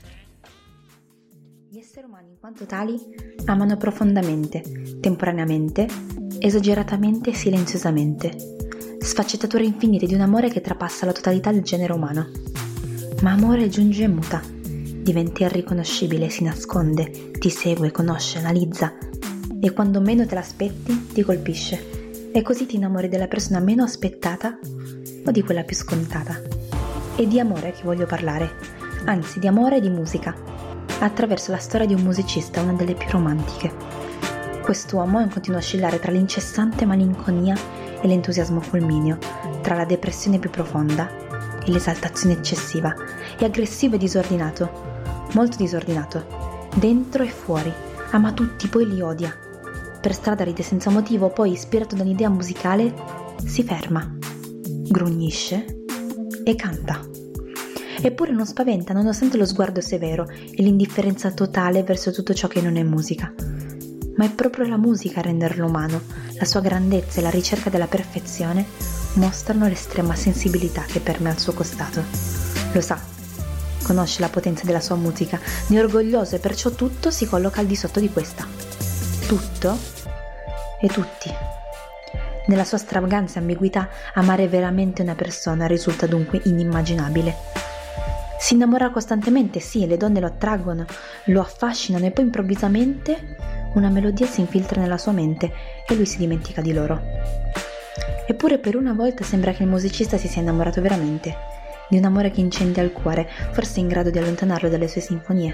Gli esseri umani in quanto tali amano profondamente, temporaneamente, esageratamente e silenziosamente. Sfaccettature infinite di un amore che trapassa la totalità del genere umano. Ma amore giunge e muta. Diventa irriconoscibile, si nasconde, ti segue, conosce, analizza e quando meno te l'aspetti ti colpisce e così ti innamori della persona meno aspettata o di quella più scontata. È di amore che voglio parlare, anzi di amore e di musica, attraverso la storia di un musicista, una delle più romantiche. Quest'uomo è un continuo oscillare tra l'incessante malinconia e l'entusiasmo fulmineo, tra la depressione più profonda e l'esaltazione eccessiva, è aggressivo e disordinato, molto disordinato, dentro e fuori, ama tutti, poi li odia. Per strada ride senza motivo, poi, ispirato da un'idea musicale, si ferma, grugnisce e canta. Eppure non spaventa, nonostante lo sguardo severo e l'indifferenza totale verso tutto ciò che non è musica. Ma è proprio la musica a renderlo umano, la sua grandezza e la ricerca della perfezione mostrano l'estrema sensibilità che permea al suo costato. Lo sa, conosce la potenza della sua musica, ne è orgoglioso e perciò tutto si colloca al di sotto di questa. Tutto e tutti. Nella sua stravaganza e ambiguità, amare veramente una persona risulta dunque inimmaginabile. Si innamora costantemente, sì, le donne lo attraggono, lo affascinano e poi improvvisamente una melodia si infiltra nella sua mente e lui si dimentica di loro. Eppure per una volta sembra che il musicista si sia innamorato veramente, di un amore che incendia il cuore, forse in grado di allontanarlo dalle sue sinfonie.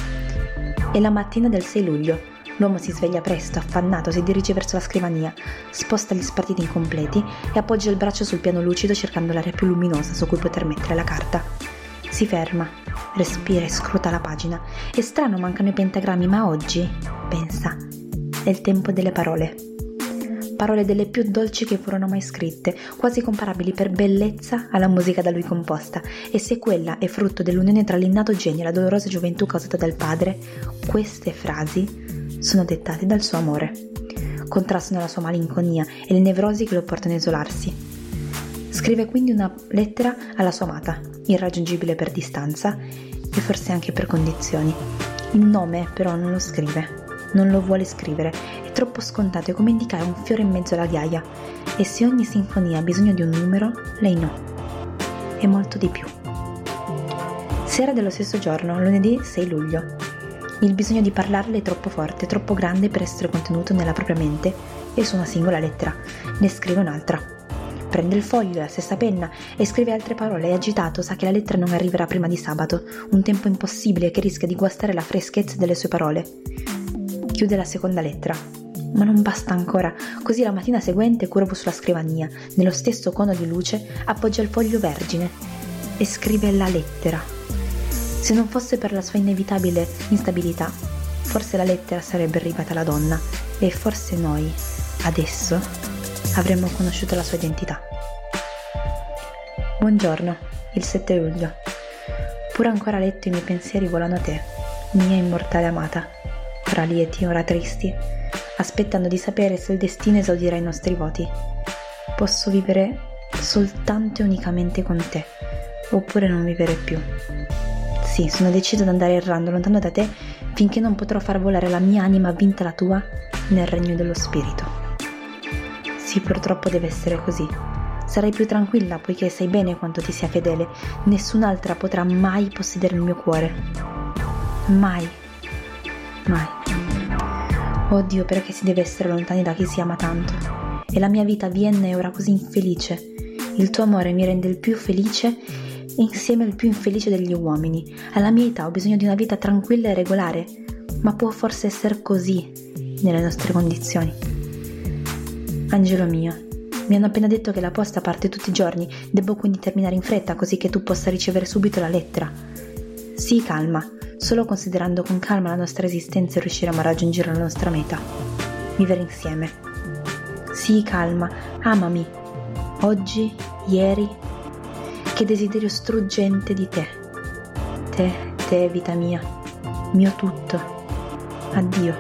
È la mattina del sei luglio, l'uomo si sveglia presto, affannato, si dirige verso la scrivania, sposta gli spartiti incompleti e appoggia il braccio sul piano lucido cercando l'area più luminosa su cui poter mettere la carta. Si ferma, respira e scruta la pagina. È strano, mancano i pentagrammi, ma oggi, pensa, è il tempo delle parole. Parole delle più dolci che furono mai scritte, quasi comparabili per bellezza alla musica da lui composta. E se quella è frutto dell'unione tra l'innato genio e la dolorosa gioventù causata dal padre, queste frasi sono dettate dal suo amore. contrastano la sua malinconia e le nevrosi che lo portano a isolarsi. Scrive quindi una lettera alla sua amata, irraggiungibile per distanza e forse anche per condizioni. Il nome però non lo scrive, non lo vuole scrivere, è troppo scontato, è come indicare un fiore in mezzo alla ghiaia. E se ogni sinfonia ha bisogno di un numero, lei no. È molto di più. Sera dello stesso giorno, lunedì sei luglio. Il bisogno di parlarle è troppo forte, troppo grande per essere contenuto nella propria mente e su una singola lettera. Ne scrive un'altra. Prende il foglio e la stessa penna e scrive altre parole. È agitato, sa che la lettera non arriverà prima di sabato, un tempo impossibile che rischia di guastare la freschezza delle sue parole. Chiude la seconda lettera. Ma non basta ancora, così la mattina seguente, curvo sulla scrivania, nello stesso cono di luce, appoggia il foglio vergine e scrive la lettera. Se non fosse per la sua inevitabile instabilità, forse la lettera sarebbe arrivata alla donna e forse noi, adesso, avremmo conosciuto la sua identità. Buongiorno, il sette luglio. Pur ancora letto i miei pensieri volano a te, mia immortale amata, ora lieti, ora tristi, aspettando di sapere se il destino esaudirà i nostri voti. Posso vivere soltanto e unicamente con te, oppure non vivere più. Sì, sono deciso ad andare errando lontano da te finché non potrò far volare la mia anima vinta la tua nel regno dello spirito. Sì, purtroppo deve essere così. Sarai più tranquilla poiché sai bene quanto ti sia fedele. Nessun'altra potrà mai possedere il mio cuore. Mai. Mai. Oddio, perché si deve essere lontani da chi si ama tanto? E la mia vita Vienna è ora così infelice. Il tuo amore mi rende il più felice e insieme il più infelice degli uomini. Alla mia età ho bisogno di una vita tranquilla e regolare, ma può forse essere così nelle nostre condizioni. Angelo mio, mi hanno appena detto che la posta parte tutti i giorni, devo quindi terminare in fretta così che tu possa ricevere subito la lettera. Sii calma. Solo considerando con calma la nostra esistenza riusciremo a raggiungere la nostra meta. Vivere insieme. Sii calma, amami. Oggi, ieri, che desiderio struggente di te. Te, te, vita mia, mio tutto. Addio.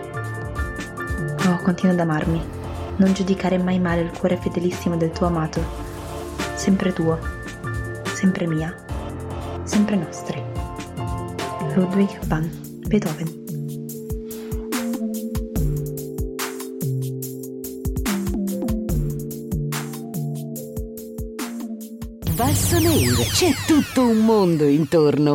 Oh, continua ad amarmi. Non giudicare mai male il cuore fedelissimo del tuo amato. Sempre tuo, sempre mia, sempre nostri. Ludwig van Beethoven. Valsoneir, c'è tutto un mondo intorno.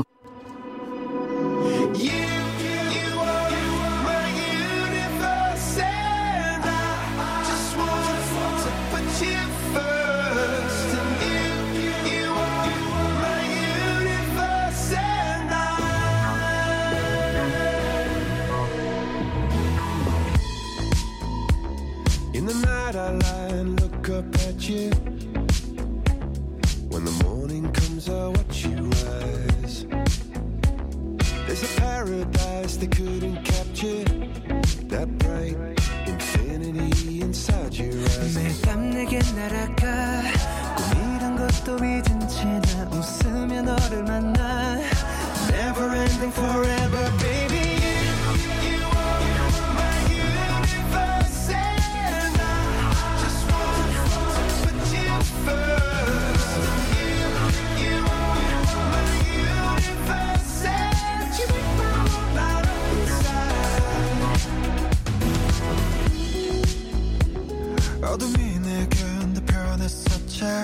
어둠이 내겐 더 변했었지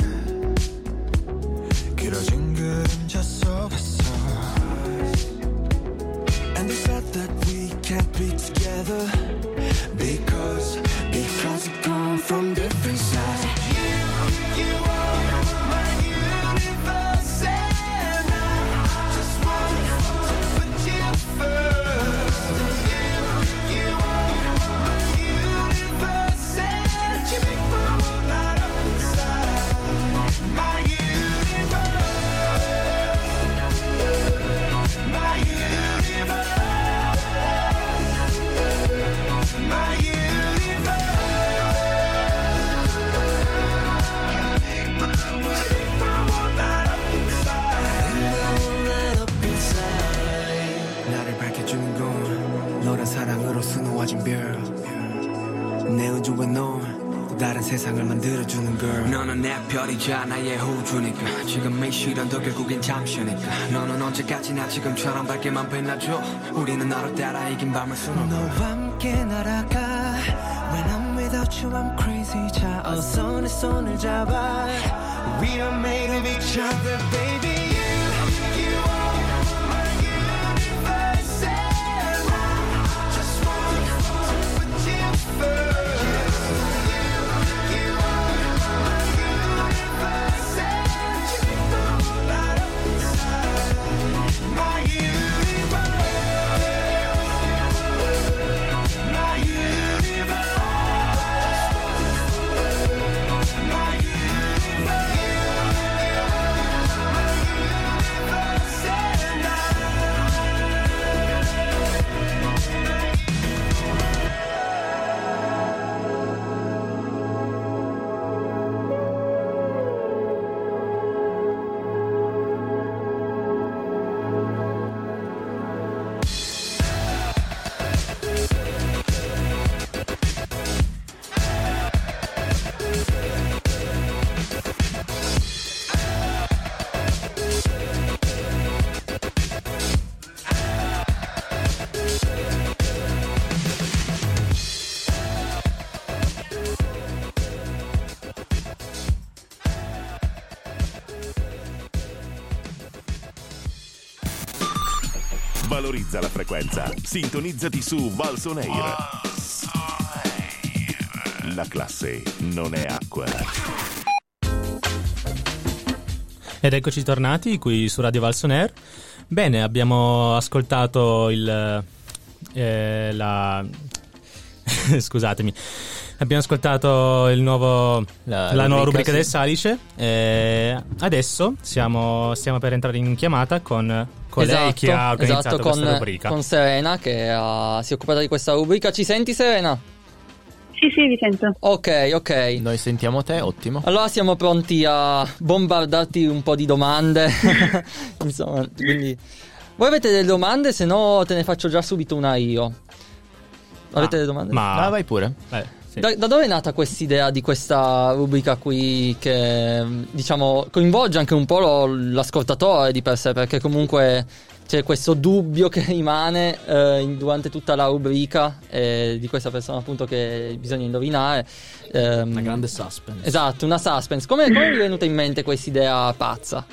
길어진 그림자 속에서 And they said that we can't be together Because, because we come from different sides You, you are my universe And I just want to put you first You, you are my universe And you make my world light up inside 내 우주와 너 또 다른 세상을 만들어주는 girl 너는 내 별이자 나의 호주니까 지금 이 시련도 결국엔 잠시니까 너는 언제까지나 지금처럼 밝게만 빛나줘 우리는 너를 따라 이긴 밤을 수놓아 너와 함께 날아가 When I'm without you I'm crazy 자 어서 내 손을 잡아 We are made of each other baby You, you are my universe and I just want to put you first Valorizza la frequenza. Sintonizzati su Valson Air. La classe non è acqua. Ed eccoci tornati qui su Radio Valson Air. Bene, abbiamo ascoltato il eh, la scusatemi. Abbiamo ascoltato il nuovo la, la nuova rubrica sì. del Salice. E adesso siamo stiamo per entrare in chiamata con colei esatto, che ha organizzato esatto, questa con, rubrica. Con Serena che ha, si è occupata di questa rubrica. Ci senti, Serena? Sì, sì, vi sento. Ok, ok. Noi sentiamo te, ottimo. Allora siamo pronti a bombardarti un po' di domande. Insomma, quindi voi avete delle domande? Se no te ne faccio già subito una io. Avete ah, delle domande? Ma ah, vai pure. Eh. Sì. Da, da dove è nata quest'idea di questa rubrica qui che, diciamo, coinvolge anche un po' lo, l'ascoltatore di per sé, perché comunque c'è questo dubbio che rimane eh, durante tutta la rubrica eh, di questa persona appunto che bisogna indovinare. Ehm, una grande suspense. Esatto, una suspense. Come, come vi è venuta in mente questa idea pazza?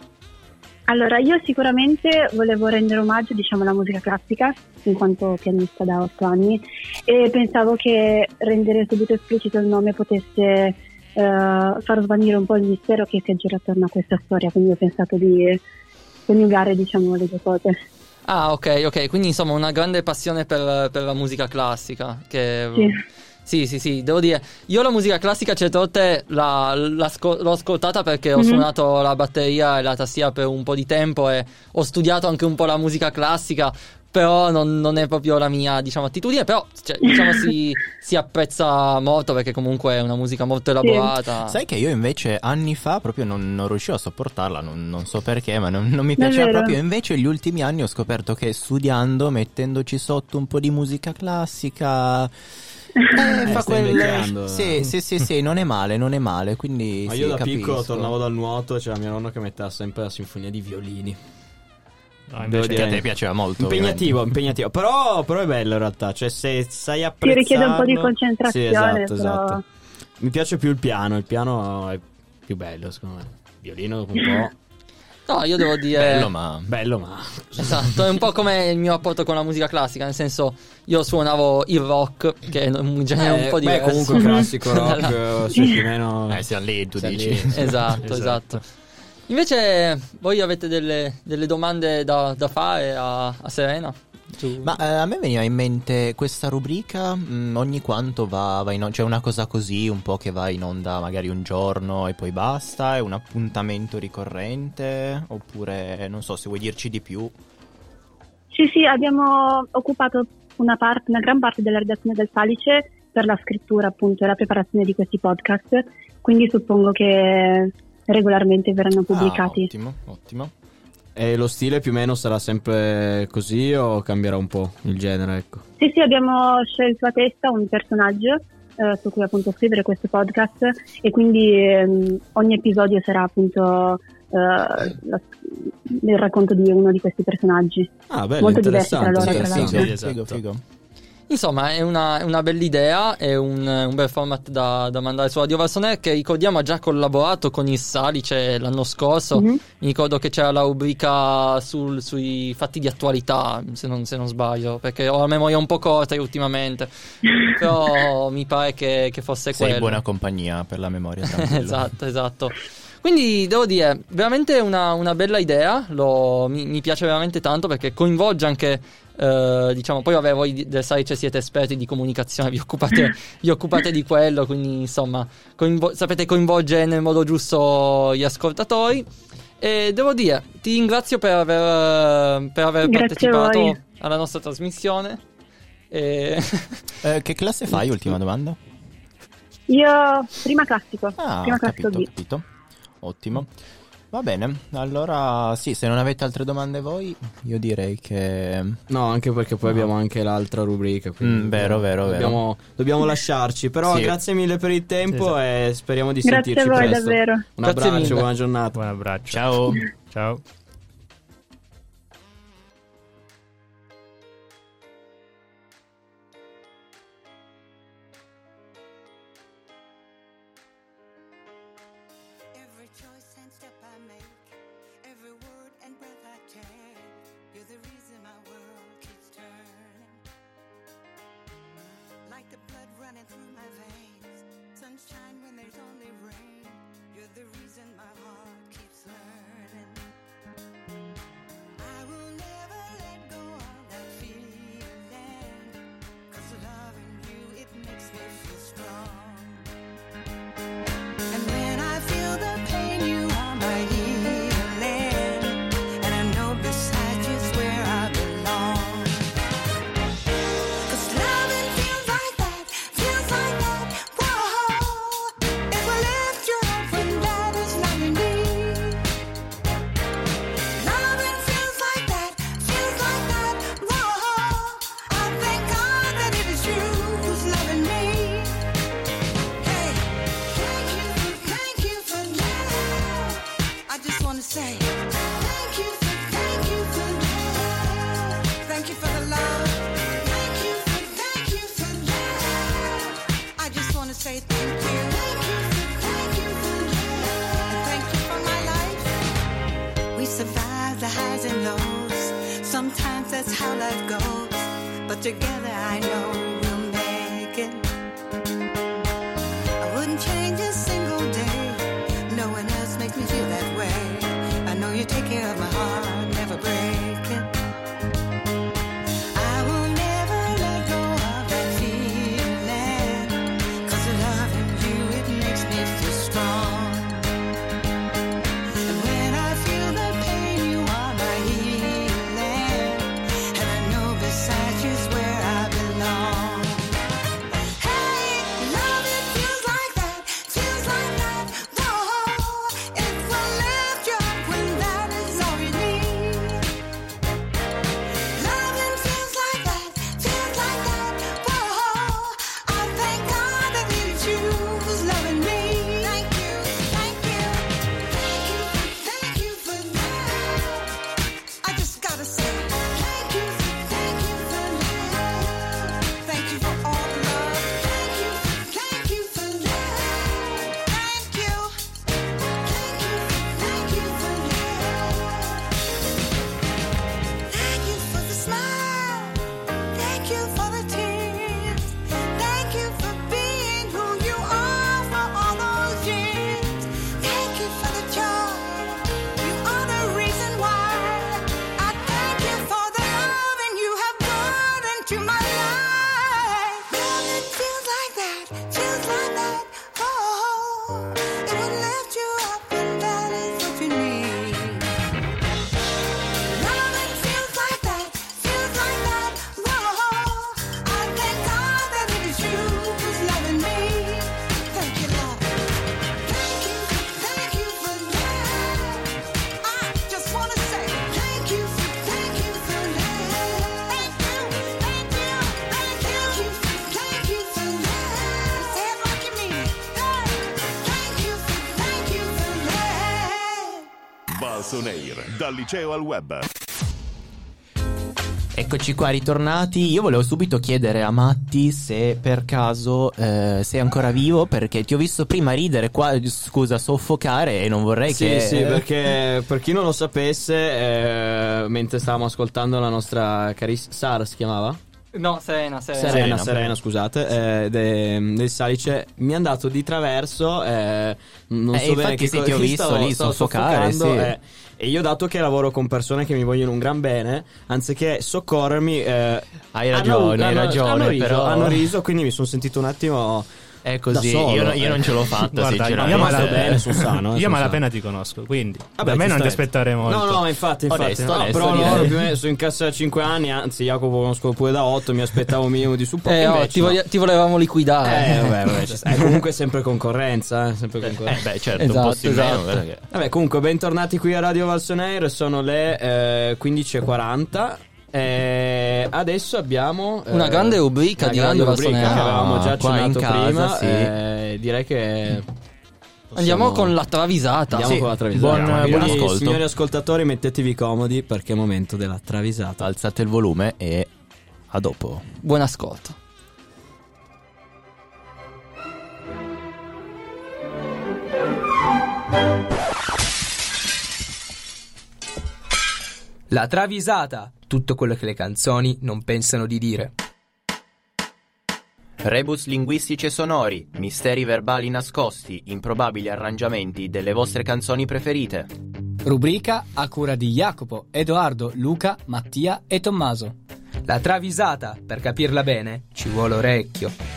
Allora, io sicuramente volevo rendere omaggio, diciamo, alla musica classica, in quanto pianista da otto anni, e pensavo che rendere subito esplicito il nome potesse uh, far svanire un po' il mistero che si gira attorno a questa storia, quindi ho pensato di coniugare, diciamo, le due cose. Ah, ok, ok, quindi insomma una grande passione per, per la musica classica, che... Sì. Sì, sì, sì, devo dire, io la musica classica certe volte la, la, l'ho ascoltata perché ho mm-hmm. suonato la batteria e la tastiera per un po' di tempo e ho studiato anche un po' la musica classica, però non, non è proprio la mia, diciamo, attitudine, però cioè, diciamo si, si apprezza molto perché comunque è una musica molto elaborata. Sai che io invece anni fa proprio non, non riuscivo a sopportarla, non, non so perché, ma non, non mi piaceva proprio. Invece gli ultimi anni ho scoperto che studiando, mettendoci sotto un po' di musica classica... Eh, fa quel... Sì, sì, sì, sì, non è male, non è male, quindi ma sì, io da capisco. piccolo tornavo dal nuoto e c'era mio nonno che metteva sempre la sinfonia di violini. No, invece che a te piaceva molto. Impegnativo, ovviamente. impegnativo. Però, però è bello in realtà, cioè se sai apprezzarlo... Ti richiede un po' di concentrazione. Sì, esatto, però... esatto. Mi piace più il piano, il piano è più bello secondo me. Il violino dopo un po'... No, io devo dire... Bello ma... Bello ma... Esatto, è un po' come il mio rapporto con la musica classica, nel senso io suonavo il rock, che è un genere eh, un po' beh, diverso. comunque classico rock, se più o meno... Eh, siamo lì, tu siamo dici. Lì. Esatto, esatto, esatto. Invece voi avete delle, delle domande da, da fare a, a Serena? Ma eh, a me veniva in mente questa rubrica mh, ogni quanto va, va in onda, cioè una cosa così un po' che va in onda magari un giorno e poi basta, è un appuntamento ricorrente oppure non so se vuoi dirci di più. Sì, sì, abbiamo occupato una parte, una gran parte della redazione del Salice per la scrittura appunto e la preparazione di questi podcast, quindi suppongo che regolarmente verranno pubblicati. Ah, ottimo, ottimo. E lo stile più o meno sarà sempre così o cambierà un po' il genere, ecco? Sì, sì, abbiamo scelto a testa un personaggio eh, su cui appunto scrivere questo podcast, e quindi ehm, ogni episodio sarà appunto eh, la, il racconto di uno di questi personaggi. Ah, bello, molto diversi tra loro, sì, tra sì, l'altro. sì, esatto. Figo, figo. Insomma, è una, è una bella idea, è un, un bel format da, da mandare su Radio Valsoner, che ricordiamo ha già collaborato con il Salice l'anno scorso. Mm-hmm. Mi ricordo che c'era la rubrica sul, sui fatti di attualità, se non, se non sbaglio, perché ho la memoria un po' corta ultimamente, però mi pare che, che fosse Sei quello. buona compagnia per la memoria, tranquillo. Esatto, esatto. Quindi devo dire, veramente una, una bella idea, lo, mi, mi piace veramente tanto perché coinvolge anche, eh, diciamo, poi vabbè, voi del Salice siete esperti di comunicazione, vi occupate, vi occupate di quello, quindi insomma coinvo- sapete coinvolgere nel modo giusto gli ascoltatori. E devo dire, ti ringrazio per aver, per aver partecipato alla nostra trasmissione. E... eh, che classe fai, ultima domanda? Io prima classico, Ah, prima ho classico capito, B. ho capito. Ottimo. Va bene, allora sì, se non avete altre domande voi, io direi che... No, anche perché poi No. abbiamo anche l'altra rubrica. Mm, vero, vero, dobbiamo, vero. Dobbiamo lasciarci, però Sì. grazie mille per il tempo Sì, sì. e speriamo di Grazie sentirci a voi, presto. davvero. Un Grazie abbraccio, mille. buona giornata. Buon abbraccio. Ciao. Ciao. Every choice and step I make, every word and breath I take, you're the reason my world keeps turning. Like the blood running through my veins, sunshine when there's only rain, you're the reason my heart keeps learning. I will never let go of that feeling, 'cause loving you, it makes me feel strong. And when I feel the pain, you are my healing, and I know beside you's where I belong. 'Cause loving feels like that, feels like that, whoa. If I lift you up when that is not in me. Loving feels like that, feels like that, whoa. I thank God that it is you who's loving me. Hey, thank you, thank you for love. I just wanna say thank you for, thank you for love. Thank you for the love. Thank you for, thank you for love. I just wanna say thank you. Thank you for, thank you for love. And thank you for my life. We survive the highs and lows. Sometimes that's how life goes. But together I know we'll make it. I wouldn't change a single day. No one else makes me feel that way. I know you take care of my heart, never break it. I will never let go of that feeling, 'cause loving you, it makes me feel strong. And when I feel the pain, you are my healing, and I know beside you's where I belong. Valsonair, dal liceo al web. Eccoci qua ritornati. Io volevo subito chiedere a Matti se per caso eh, sei ancora vivo, perché ti ho visto prima ridere qua, scusa, soffocare, e non vorrei sì, che... Sì, sì, perché per chi non lo sapesse, eh, mentre stavamo ascoltando la nostra carissima... Sara si chiamava? No, Serena, Serena. Serena, Serena, Serena, scusate, eh, de, del Salice mi è andato di traverso, eh, non Eh, so bene infatti che sì, co- ti ho che visto stavo, lì stavo soffocare, soffocando, sì. eh, e io, dato che lavoro con persone che mi vogliono un gran bene, anziché soccorrermi, eh, hai ragione, hanno, hai hanno, ragione, hanno riso, però hanno riso, quindi mi sono sentito un attimo... È così, da solo, io, io eh. non ce l'ho fatta. Guarda, sinceramente. io malapena, bene, sono sano, eh, io sono malapena ti conosco, quindi Vabbè, da me non ti giustamente. aspettare molto. No, no, infatti, infatti Onesto, no, onesto, però direi. loro più o meno sono in cassa da cinque anni, anzi Jacopo conosco pure da otto, mi aspettavo un minimo di supporto. Eh, oh, invece ti, no. voglia- ti volevamo liquidare. Eh, vabbè, vabbè, ci sta. È comunque sempre concorrenza, eh, sempre concorrenza. Eh beh, certo, Esatto, un po' sì meno, esatto. guarda che- Vabbè, comunque bentornati qui a Radio Valsonair, sono le eh, quindici e quaranta. Eh, adesso abbiamo eh, Una grande rubrica una di grande Radio rubrica Valsonair. che avevamo già Ah, qua in accennato casa, prima. sì. eh, direi che Andiamo possiamo- con la travisata. Andiamo Sì, con la travisata. buon- Quindi, buon ascolto. signori ascoltatori, mettetevi comodi perché è momento della travisata. Alzate il volume e a dopo. Buon ascolto. La travisata, tutto quello che le canzoni non pensano di dire. Rebus linguistici e sonori, misteri verbali nascosti, improbabili arrangiamenti delle vostre canzoni preferite. Rubrica a cura di Jacopo, Edoardo, Luca, Mattia e Tommaso. La travisata, per capirla bene, ci vuole orecchio.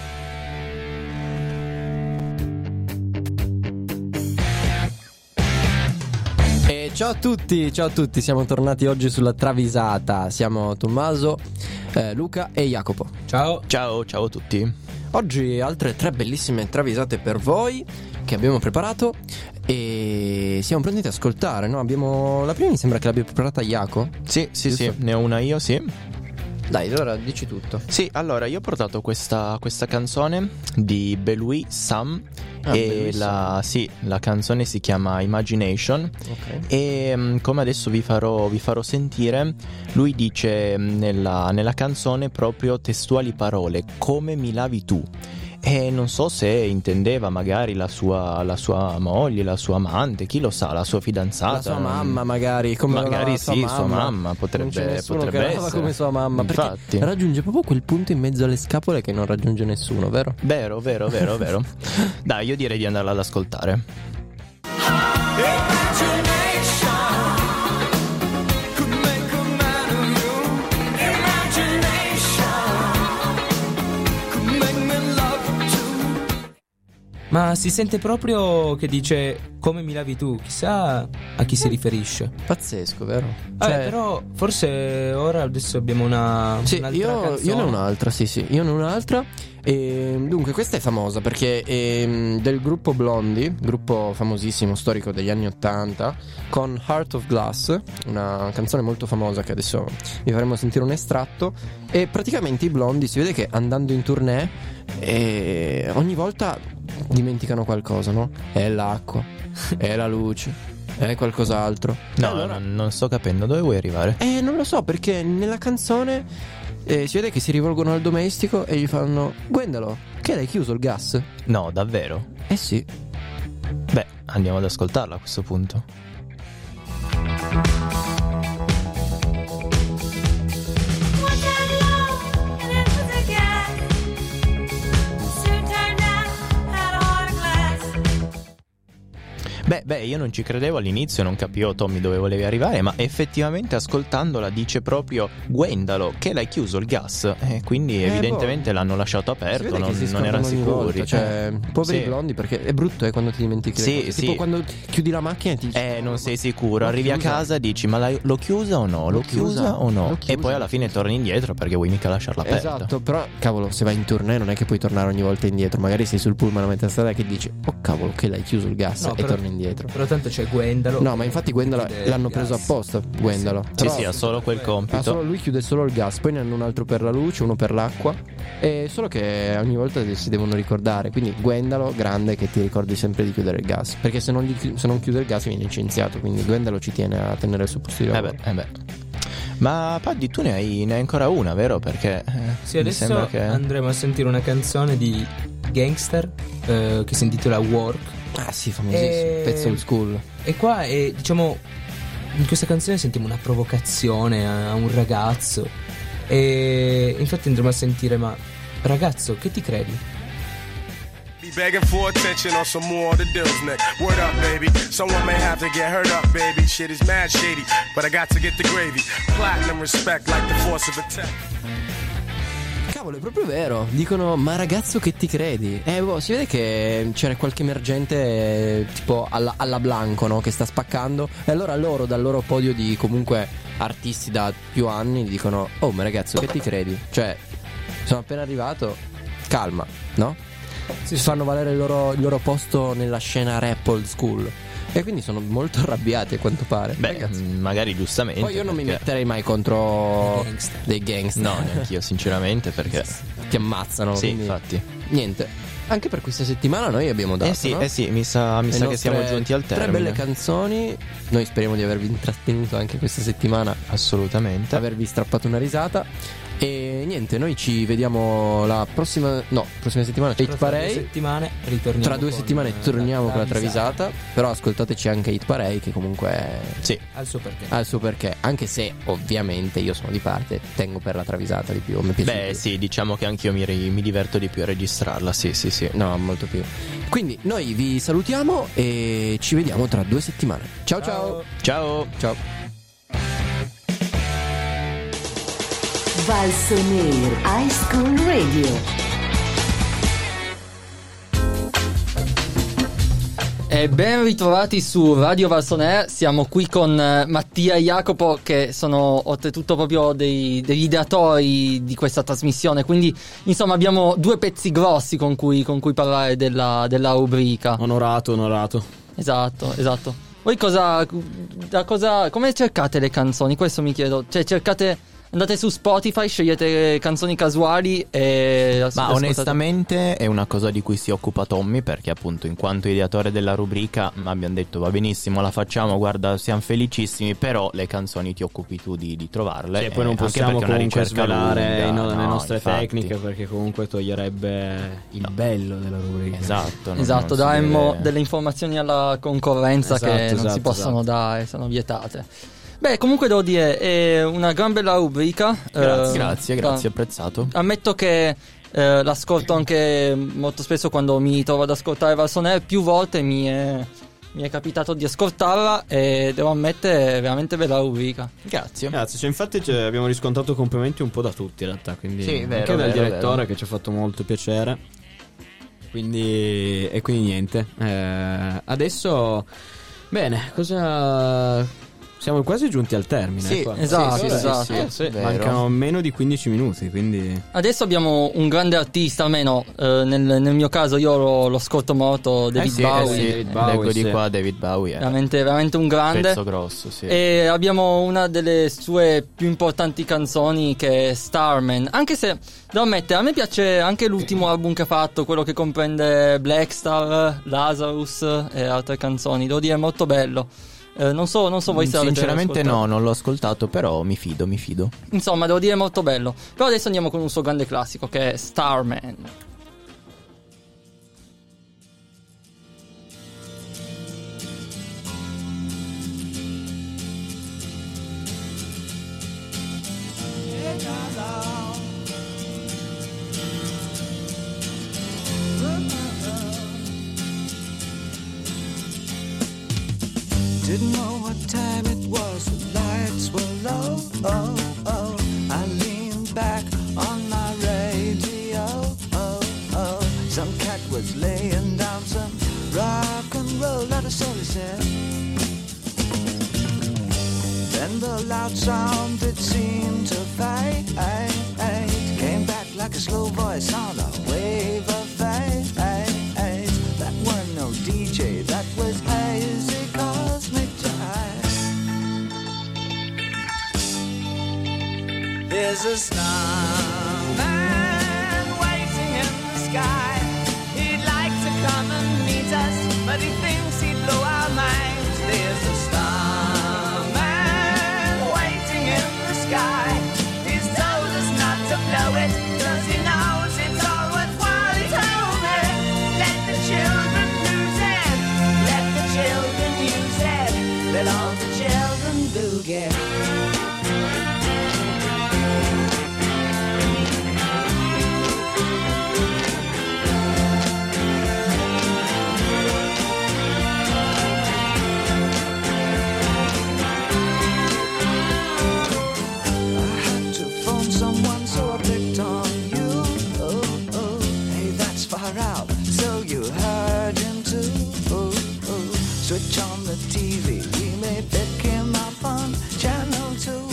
E ciao a tutti, ciao a tutti, siamo tornati oggi sulla travisata. Siamo Tommaso, eh, Luca e Jacopo. Ciao. Ciao, ciao a tutti. Oggi altre tre bellissime travisate per voi che abbiamo preparato e siamo pronti ad ascoltare, no? Abbiamo... La prima mi sembra che l'abbia preparata Jaco. Sì, sì, Giusto? sì, ne ho una io, sì. Dai, allora dici tutto. Sì, allora io ho portato questa, questa canzone di Belui Sam. Ah, e Belui la, sì, la canzone si chiama Imagination. Ok. E mh, come adesso vi farò, vi farò sentire, lui dice mh, nella, nella canzone proprio testuali parole: come mi lavi tu. E non so se intendeva magari la sua, la sua moglie, la sua amante, chi lo sa, la sua fidanzata. La sua mamma magari, come magari la sì, sua mamma. sua mamma potrebbe, Non c'è nessuno potrebbe che la lava essere come sua mamma. Infatti. Perché raggiunge proprio quel punto in mezzo alle scapole che non raggiunge nessuno, vero? Vero, vero, vero, vero. Dai, io direi di andarla ad ascoltare. Ma si sente proprio che dice come mi lavi tu, chissà a chi si riferisce. Pazzesco, vero? Vabbè, Cioè- però forse ora adesso abbiamo una Sì, un'altra io, canzone. io ne ho un'altra, sì, sì, io ne ho un'altra. E, dunque, questa è famosa perché è mm, del gruppo Blondie, gruppo famosissimo, storico degli anni ottanta, con Heart of Glass, una canzone molto famosa che adesso vi faremo sentire un estratto. E praticamente i Blondie si vede che andando in tournée e ogni volta dimenticano qualcosa, no? È l'acqua, è la luce, è qualcos'altro. No, allora- non, non sto capendo dove vuoi arrivare. Eh, non lo so, perché nella canzone eh, si vede che si rivolgono al domestico e gli fanno: Guendalo, che l'hai chiuso il gas? No, davvero? Eh sì. Beh, andiamo ad ascoltarla a questo punto. Beh, beh, io non ci credevo all'inizio, non capivo Tommy dove volevi arrivare, ma effettivamente ascoltandola dice proprio: Guendalo, che l'hai chiuso il gas. E quindi Eh, evidentemente l'hanno lasciato Si aperto, vede non, che si non erano scordano ogni sicuri. volta, cioè, poveri Sì. blondi, perché è brutto eh, quando ti dimentichi le Sì, cose. sì. Tipo quando chiudi la macchina e ti dici: Eh, non sei sicuro, L'ho arrivi chiusa. a casa e dici: ma l'hai- l'ho chiusa o no? L'ho, L'ho chiusa, chiusa, o no? l'ho chiusa. E poi alla fine torni indietro perché vuoi mica lasciarla aperta. Esatto, però cavolo, se vai in tournée non è che puoi tornare ogni volta indietro. Magari sei sul pullman a metà strada che dici: oh cavolo, che l'hai chiuso il gas, No, e però torni indietro. Però tanto c'è Gwendalo. No, ma infatti Gwendalo Chiude l'hanno il preso gas. apposta. Gwendalo. Sì, Però- sì, ha solo quel compito. Ah, solo lui chiude solo il gas, poi ne hanno un altro per la luce, uno per l'acqua. E solo che ogni volta si devono ricordare. Quindi Gwendalo, grande, che ti ricordi sempre di chiudere il gas. Perché se non, gli- se non chiude il gas viene licenziato. Quindi Gwendalo ci tiene a tenere il suo posto di Eh lavoro. beh, eh beh. Ma Paddy, tu ne hai, ne hai ancora una, vero? Perché eh, Sì, mi adesso sembra che... andremo a sentire una canzone di Gangster eh, che si intitola Work. Ah sì, famosissimo, E- pezzo old school. E qua è, diciamo, in questa canzone sentiamo una provocazione a, a un ragazzo. E infatti andremo a sentire, ma ragazzo, che ti credi? Be begging for attention on some more of the deals, Nick. Word up, baby. Someone may have to get hurt up, baby. Shit is mad shady, but I got to get the gravy. Platinum respect like the force of attack. Cavolo, è proprio vero. Dicono, ma ragazzo, che ti credi? Eh, boh, si vede che c'era qualche emergente eh, tipo alla, alla Blanco, no? Che sta spaccando. E allora loro, dal loro podio di comunque artisti da più anni, dicono, oh, ma ragazzo, che ti credi? Cioè, sono appena arrivato, calma, no? Si fanno valere il loro, il loro posto nella scena rap old school. E quindi sono molto arrabbiati, a quanto pare. Beh, mh, magari giustamente. Poi io non mi perché- metterei mai contro Dei gangster. dei gangster. No, neanch'io, sinceramente, perché... Ti ammazzano. Sì, quindi- infatti. Niente. Anche per questa settimana noi abbiamo dato. Eh sì, no? eh sì, mi sa, mi Le sa che nostre siamo giunti al termine. Tre belle canzoni. Noi speriamo di avervi intrattenuto anche questa settimana. Assolutamente. Avervi strappato una risata. E niente, noi ci vediamo la prossima. No, prossima settimana c'è Hit Tra due Parade. settimane ritorniamo. Tra due con, settimane eh, torniamo con la travisata. travisata. Però ascoltateci anche Hit Parade, che comunque è- Sì. Al suo perché. ha il suo perché. Anche se ovviamente io sono di parte, tengo per la travisata di più. Mi piace di Beh, più. sì, diciamo che anch'io mi, ri- mi diverto di più a registrarla, sì, sì, sì. No, molto più. Quindi noi vi salutiamo e ci vediamo tra due settimane. Ciao ciao. Ciao. Ciao. Valsonair High School Radio. E ben ritrovati su Radio Valsonair, siamo qui con eh, Mattia e Jacopo, che sono oltretutto proprio dei, degli ideatori di questa trasmissione, quindi insomma abbiamo due pezzi grossi con cui, con cui parlare della, della rubrica. Onorato, onorato. Esatto, esatto. Voi cosa, da cosa, come cercate le canzoni? Questo mi chiedo, cioè cercate... Andate su Spotify, scegliete canzoni casuali e as- Ma ascoltate. onestamente è una cosa di cui si occupa Tommy, perché appunto in quanto ideatore della rubrica abbiamo detto va benissimo, la facciamo, guarda, siamo felicissimi, però le canzoni ti occupi tu di, di trovarle. E poi non anche possiamo perché è una comunque ricerca svelare lunga, i no- le no, nostre infatti. tecniche, perché comunque toglierebbe il bello della rubrica. Esatto. non- Esatto, non si daremmo deve- delle informazioni alla concorrenza Esatto, che non si esatto, possono esatto. dare, sono vietate. Beh, comunque devo dire, è una gran bella rubrica. Grazie, eh, grazie, grazie, apprezzato. Ammetto che eh, l'ascolto anche molto spesso quando mi trovo ad ascoltare Valsonair, più volte mi è, mi è capitato di ascoltarla e devo ammettere è veramente bella rubrica. Grazie. Grazie, cioè, infatti cioè, abbiamo riscontrato complimenti un po' da tutti in realtà, quindi Sì, vero, anche dal vero, direttore vero. che ci ha fatto molto piacere. Quindi e quindi niente. Eh, adesso bene, cosa siamo quasi giunti al termine. Sì, qua. esatto, Sì, sì, esatto. sì, sì, sì. Vero. Mancano meno di quindici minuti, quindi Adesso abbiamo un grande artista, almeno eh, nel, nel mio caso io lo, lo ascolto molto, David Eh sì, Bowie. eh sì, David Bowie, leggo di sì. qua David Bowie è Veramente, veramente un grande. pezzo grosso, sì. E abbiamo una delle sue più importanti canzoni che è Starman. Anche se, devo ammettere, a me piace anche l'ultimo album che ha fatto, quello che comprende Blackstar, Lazarus e altre canzoni. Devo dire, è molto bello. Eh, non so, non so voi se l'avete Sinceramente ascoltato. no, non l'ho ascoltato, però mi fido, mi fido. Insomma, devo dire, molto bello. Però adesso andiamo con un suo grande classico che è Starman. Didn't know what time it was, the lights were low. Oh, oh. I leaned back on my radio. Oh, oh. Some cat was laying down some rock and roll, not a soul he said. Then the loud sound it seemed to fade, came back like a slow voice on a wave of fate. That weren't no D J, that was haze. There's a starman waiting in the sky. He'd like to come and meet us, but he thinks he'd blow our minds. There's a starman waiting in the sky. He's told us not to blow it, cause he knows it's all worthwhile. He told me, let the children lose it, let the children use it, let all the children boogie. Someone, so I picked on you. Oh, oh, hey, that's far out. So you heard him too. Oh, oh, switch on the T V. We may pick him up on channel two.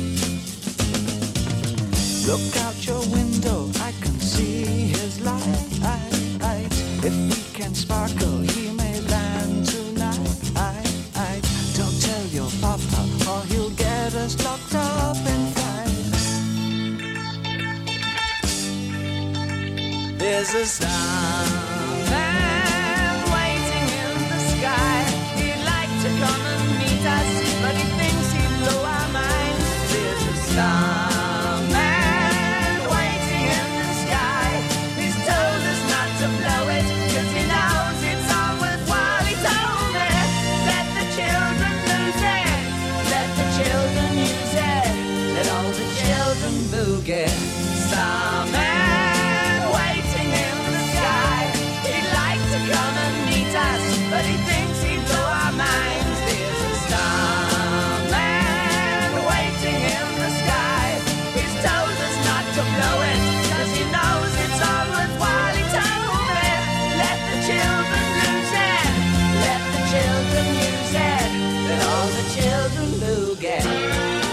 Look out your window, I can see his light. If he can sparkle, he may land tonight. Don't tell your papa, or he'll get us locked up in fights. There's a starman waiting in the sky. He'd like to come and meet us, but he thinks he'd blow our minds. There's a starman waiting in the sky. He's told us not to blow it, cause he knows it's all worthwhile. He told me, let the children lose it, let the children use it, let all the children boogie. Starman come and meet us, but he thinks he'd blow our minds. There's a starman waiting in the sky. He's told us not to blow it, cause he knows it's all worthwhile. He told me, let the children lose it, let the children use it, let all the children boogie.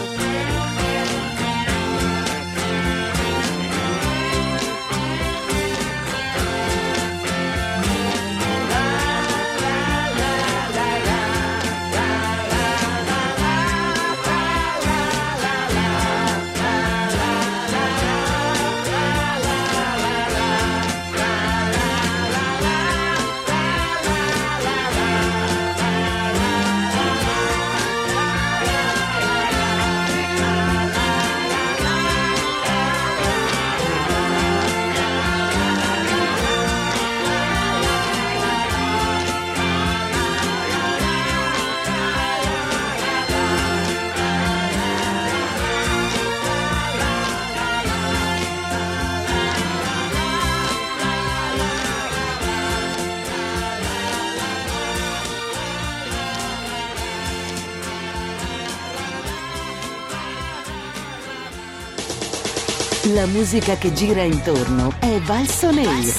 La musica che gira intorno è Valso Nero.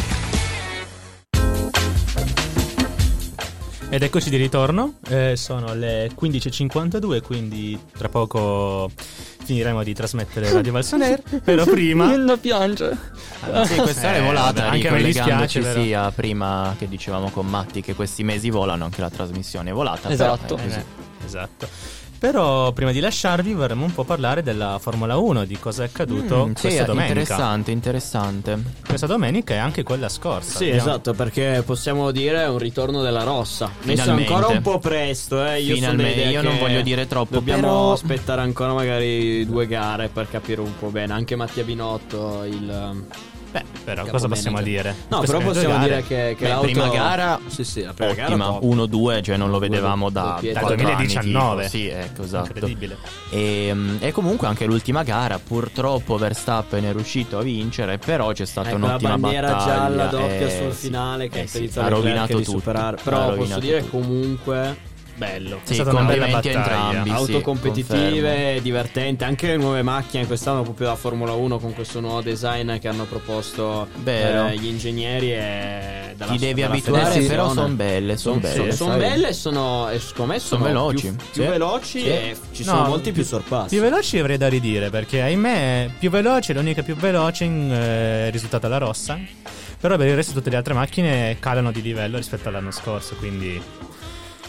Ed eccoci di ritorno, eh, sono le quindici e cinquantadue, quindi tra poco finiremo di trasmettere Radio Valso Nero, però prima... Io piange. Allora, sì, questa eh, è volata, vabbè, anche a me dispiace, sì, a prima che dicevamo con Matti che questi mesi volano, anche la trasmissione è volata. Esatto, però, eh, eh, esatto. Però prima di lasciarvi vorremmo un po' parlare della Formula uno, di cosa è accaduto mm, questa sì, domenica. Interessante, interessante. Questa domenica e anche quella scorsa. Sì, abbiamo... esatto, perché possiamo dire un ritorno della rossa. Messo Finalmente. ancora un po' presto, eh. Io, Finalmente, io non voglio dire troppo, dobbiamo però... aspettare ancora magari due gare per capire un po' bene. Anche Mattia Binotto, il... Beh, però cosa possiamo dire? No, Queste però possiamo gare... dire che, che Beh, l'auto... prima gara sì, sì, la prima ottima, gara uno due, cioè non lo vedevamo da dal duemiladiciannove. Anni, tipo. Sì, ecco, esatto. Incredibile. E, e comunque anche l'ultima gara, purtroppo Verstappen è riuscito a vincere, però c'è stata ecco, un'ottima la bandiera battaglia gialla doppia eh, sul sì, finale che eh, ha sì, impedito ha a rovinato di tutto. superare. Ha Però posso rovinato dire tutto. comunque bello. Sì, complimenti a entrambi. Auto sì, competitive, confermo. divertente. Anche le nuove macchine quest'anno proprio da Formula uno con questo nuovo design che hanno proposto eh, gli ingegneri e dalla, ti devi dalla abituare, però sono belle, sono son, belle. Sono belle e sono, e secondo me sono, sono veloci. più, più sì. veloci sì. e ci No, sono molti più sorpassi. Più veloci avrei da ridire, perché ahimè più veloce, l'unica più veloce eh, è risultata la rossa. Però per il resto tutte le altre macchine calano di livello rispetto all'anno scorso, quindi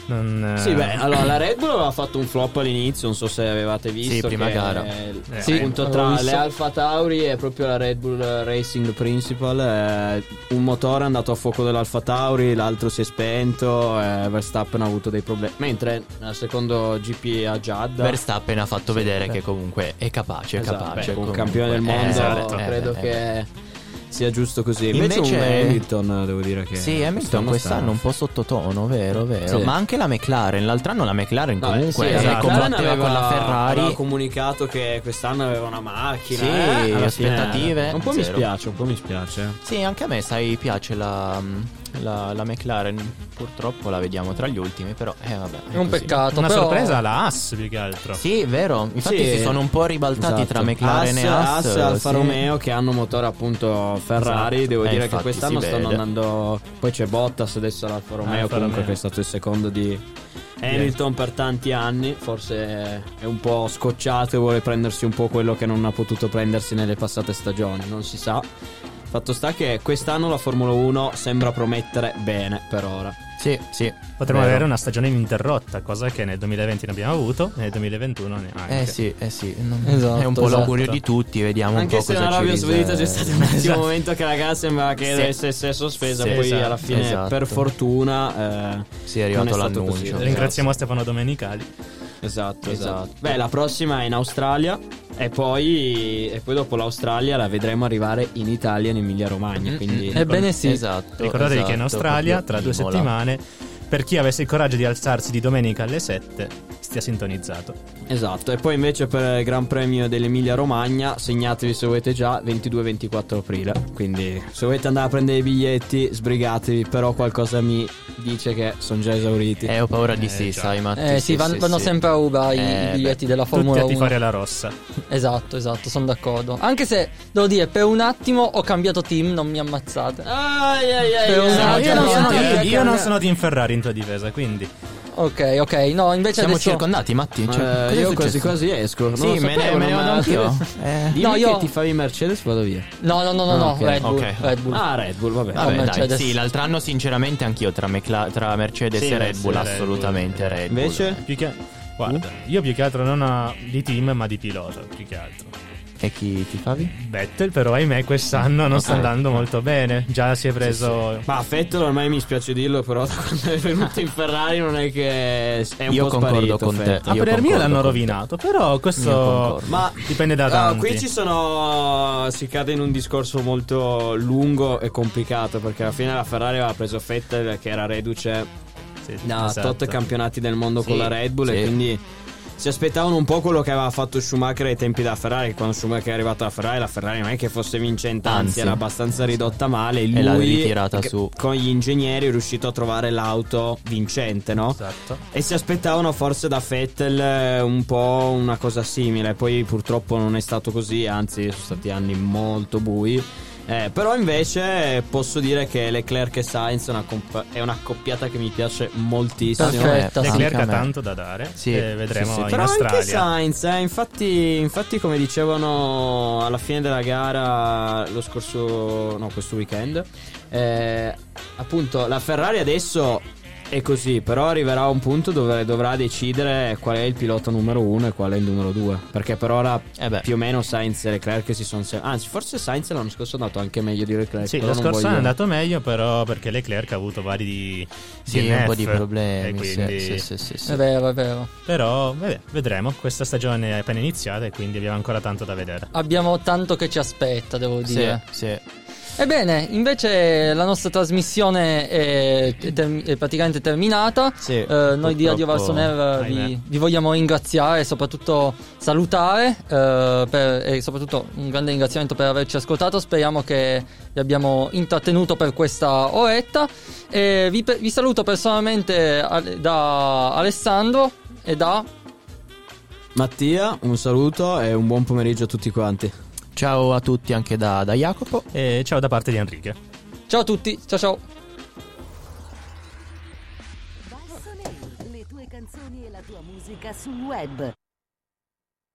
Non, Sì, beh, allora la Red Bull aveva fatto un flop all'inizio, non so se avevate visto. Sì, prima che, gara. eh, Sì, appunto avevo tra visto. le Alfa Tauri e proprio la Red Bull Racing Principal, eh, un motore è andato a fuoco dell'Alfa Tauri, l'altro si è spento, eh, Verstappen ha avuto dei problemi. Mentre nel secondo G P a Jeddah Verstappen ha fatto Sì, vedere beh. che comunque è capace, è Esatto, capace. beh, un comunque. campione del mondo, Eh, esatto, credo eh, che eh. sia giusto così. Invece, Invece- un Hamilton, devo dire che Sì, Hamilton quest'anno un po' sottotono, vero, vero. Sì. Ma anche la McLaren, l'altro anno la McLaren No, comunque sì, eh, esatto. combatteva aveva, con la Ferrari. aveva comunicato che quest'anno aveva una macchina. Sì, eh, alla aspettative, fine- Un po' mi zero. spiace, un po' mi spiace. Sì, anche a me, sai, piace la, la, la McLaren. Purtroppo la vediamo tra gli ultimi, però eh vabbè. È un così. peccato. Una però... sorpresa la Haas più che altro. Sì, vero. Infatti Sì, si sono un po' ribaltati esatto. tra McLaren Haas, e Haas. Haas e Alfa sì. Romeo che hanno motore appunto Ferrari. Esatto. Devo Eh, dire infatti che quest'anno si stanno vede. andando. Poi c'è Bottas adesso all'Alfa Romeo, Alfa comunque Romeo. che è stato il secondo di Hamilton per tanti anni. Forse è un po' scocciato e vuole prendersi un po' quello che non ha potuto prendersi nelle passate stagioni. Non si sa. Fatto sta che quest'anno la Formula uno sembra promettere bene per ora. Sì, sì. Potremmo vero. avere una stagione ininterrotta, cosa che nel duemilaventi ne abbiamo avuto e nel duemilaventuno neanche. Eh sì, eh sì. Non- Esatto, è un po' esatto. l'augurio di tutti, vediamo Anche un po' se in cosa ci Arabia Saudita c'è riserva. stato un attimo Esatto. un momento che la gara sembrava che Sì. dovesse essere sospesa, Sì, poi esatto, alla fine esatto. per fortuna eh, Sì, è arrivato non è stato l'annuncio. così. Ringraziamo Stefano Domenicali. Esatto, esatto, Esatto. Beh, la prossima è in Australia e poi, e poi dopo l'Australia la vedremo arrivare in Italia, in Emilia Romagna. Quindi Ebbene sì. Esatto. Ricordatevi che in esatto, Australia, proprio tra due Imola. settimane, per chi avesse il coraggio di alzarsi di domenica alle sette, stia sintonizzato. Esatto, e poi invece per il Gran Premio dell'Emilia Romagna segnatevi se volete già ventidue ventiquattro aprile. Quindi se volete andare a prendere i biglietti sbrigatevi, però qualcosa mi dice che sono già esauriti. Eh, ho paura di Eh, sì, già. sai Matti. Eh sì, van- vanno sì. sempre a ruba i, Eh, i biglietti della Tutti Formula a uno. tifare la rossa. Esatto, esatto, sono d'accordo. Anche se, devo dire, per un attimo ho cambiato team, non mi ammazzate. Ai, ai, ai, Per un ai, No, attimo io non ho sono, cambiato- io, io non sono team Ferrari in tua difesa, quindi Ok, ok, no, invece Siamo adesso... circondati, Matti. Cioè, Eh, cosa è io quasi successo? quasi esco. Non Sì, lo me ne, sapevo, me ne non vado anch'io. Eh. Dimmi No, io- che ti favi Mercedes, vado via. No, no, no, no, no, ok, Red Bull, ok. Red Bull. Ah, Red Bull, vabbè. Vabbè, No, dai, Mercedes. sì, l'altro anno sinceramente anch'io tra, Mecla- tra Mercedes Sì, e Red sì, Bull, Red Bull. assolutamente Red Bull. Invece? più che, guarda, io più che altro non ho di team ma di pilota, più che altro. E chi ti favi? Vettel però ahimè quest'anno non sta Ok. andando molto bene, già si è preso... Ma Vettel ormai mi spiace dirlo, però da quando è venuto in Ferrari non è che è un Io po' concordo sparito con te. Vettel. A Io parer mio concordo l'hanno con te. rovinato, però Io questo concordo. Ma dipende da ah, tanti. qui ci sono. Si cade in un discorso molto lungo e complicato, perché alla fine la Ferrari aveva preso Vettel che era reduce Sì, da esatto. tot campionati del mondo Sì, con la Red Bull, sì. e quindi si aspettavano un po' quello che aveva fatto Schumacher ai tempi della Ferrari. Quando Schumacher è arrivato alla Ferrari, la Ferrari non è che fosse vincente, anzi, Anzi. era abbastanza ridotta male. E E l'ha lui ritirata che- su. con gli ingegneri è riuscito a trovare l'auto vincente, no? Esatto. E si aspettavano forse da Vettel eh, un po' una cosa simile. Poi purtroppo non è stato così, anzi sono stati anni molto bui. Eh, però invece posso dire che Leclerc e Sainz è una, comp- è una coppiata che mi piace moltissimo. Perfetta, sì. Leclerc anche ha a me. tanto da dare, Sì, e vedremo Sì, sì, in però Australia. anche Sainz, eh, infatti, infatti come dicevano alla fine della gara lo scorso, no, questo weekend, eh, appunto la Ferrari adesso è così, però arriverà un punto dove dovrà decidere qual è il pilota numero uno e qual è il numero due, perché per ora Eh beh. più o meno Sainz e Leclerc si sono se- anzi forse Sainz l'anno scorso è andato anche meglio di Leclerc. Sì, però lo non scorso voglio- anno è andato meglio, però perché Leclerc ha avuto vari di Sì, D N F, un po' di problemi. e quindi... Sì, sì, sì, sì. È vero, è vero. Però vabbè, vedremo, questa stagione è appena iniziata e quindi abbiamo ancora tanto da vedere. Abbiamo tanto che ci aspetta, devo Sì, dire. sì. Ebbene, invece la nostra trasmissione è, è ter- è praticamente terminata. Sì, Eh, noi di Radio purtroppo, Valsoner vi, ahimè. vi vogliamo ringraziare e soprattutto salutare eh, per- e soprattutto un grande ringraziamento per averci ascoltato. Speriamo che vi abbiamo intrattenuto per questa oretta. E vi, vi saluto personalmente Ale- da Alessandro e da... Mattia, un saluto e un buon pomeriggio a tutti quanti. Ciao a tutti anche da, da Jacopo. E ciao da parte di Enrique. Ciao a tutti, ciao ciao. Le tue canzoni e la tua musica sul web.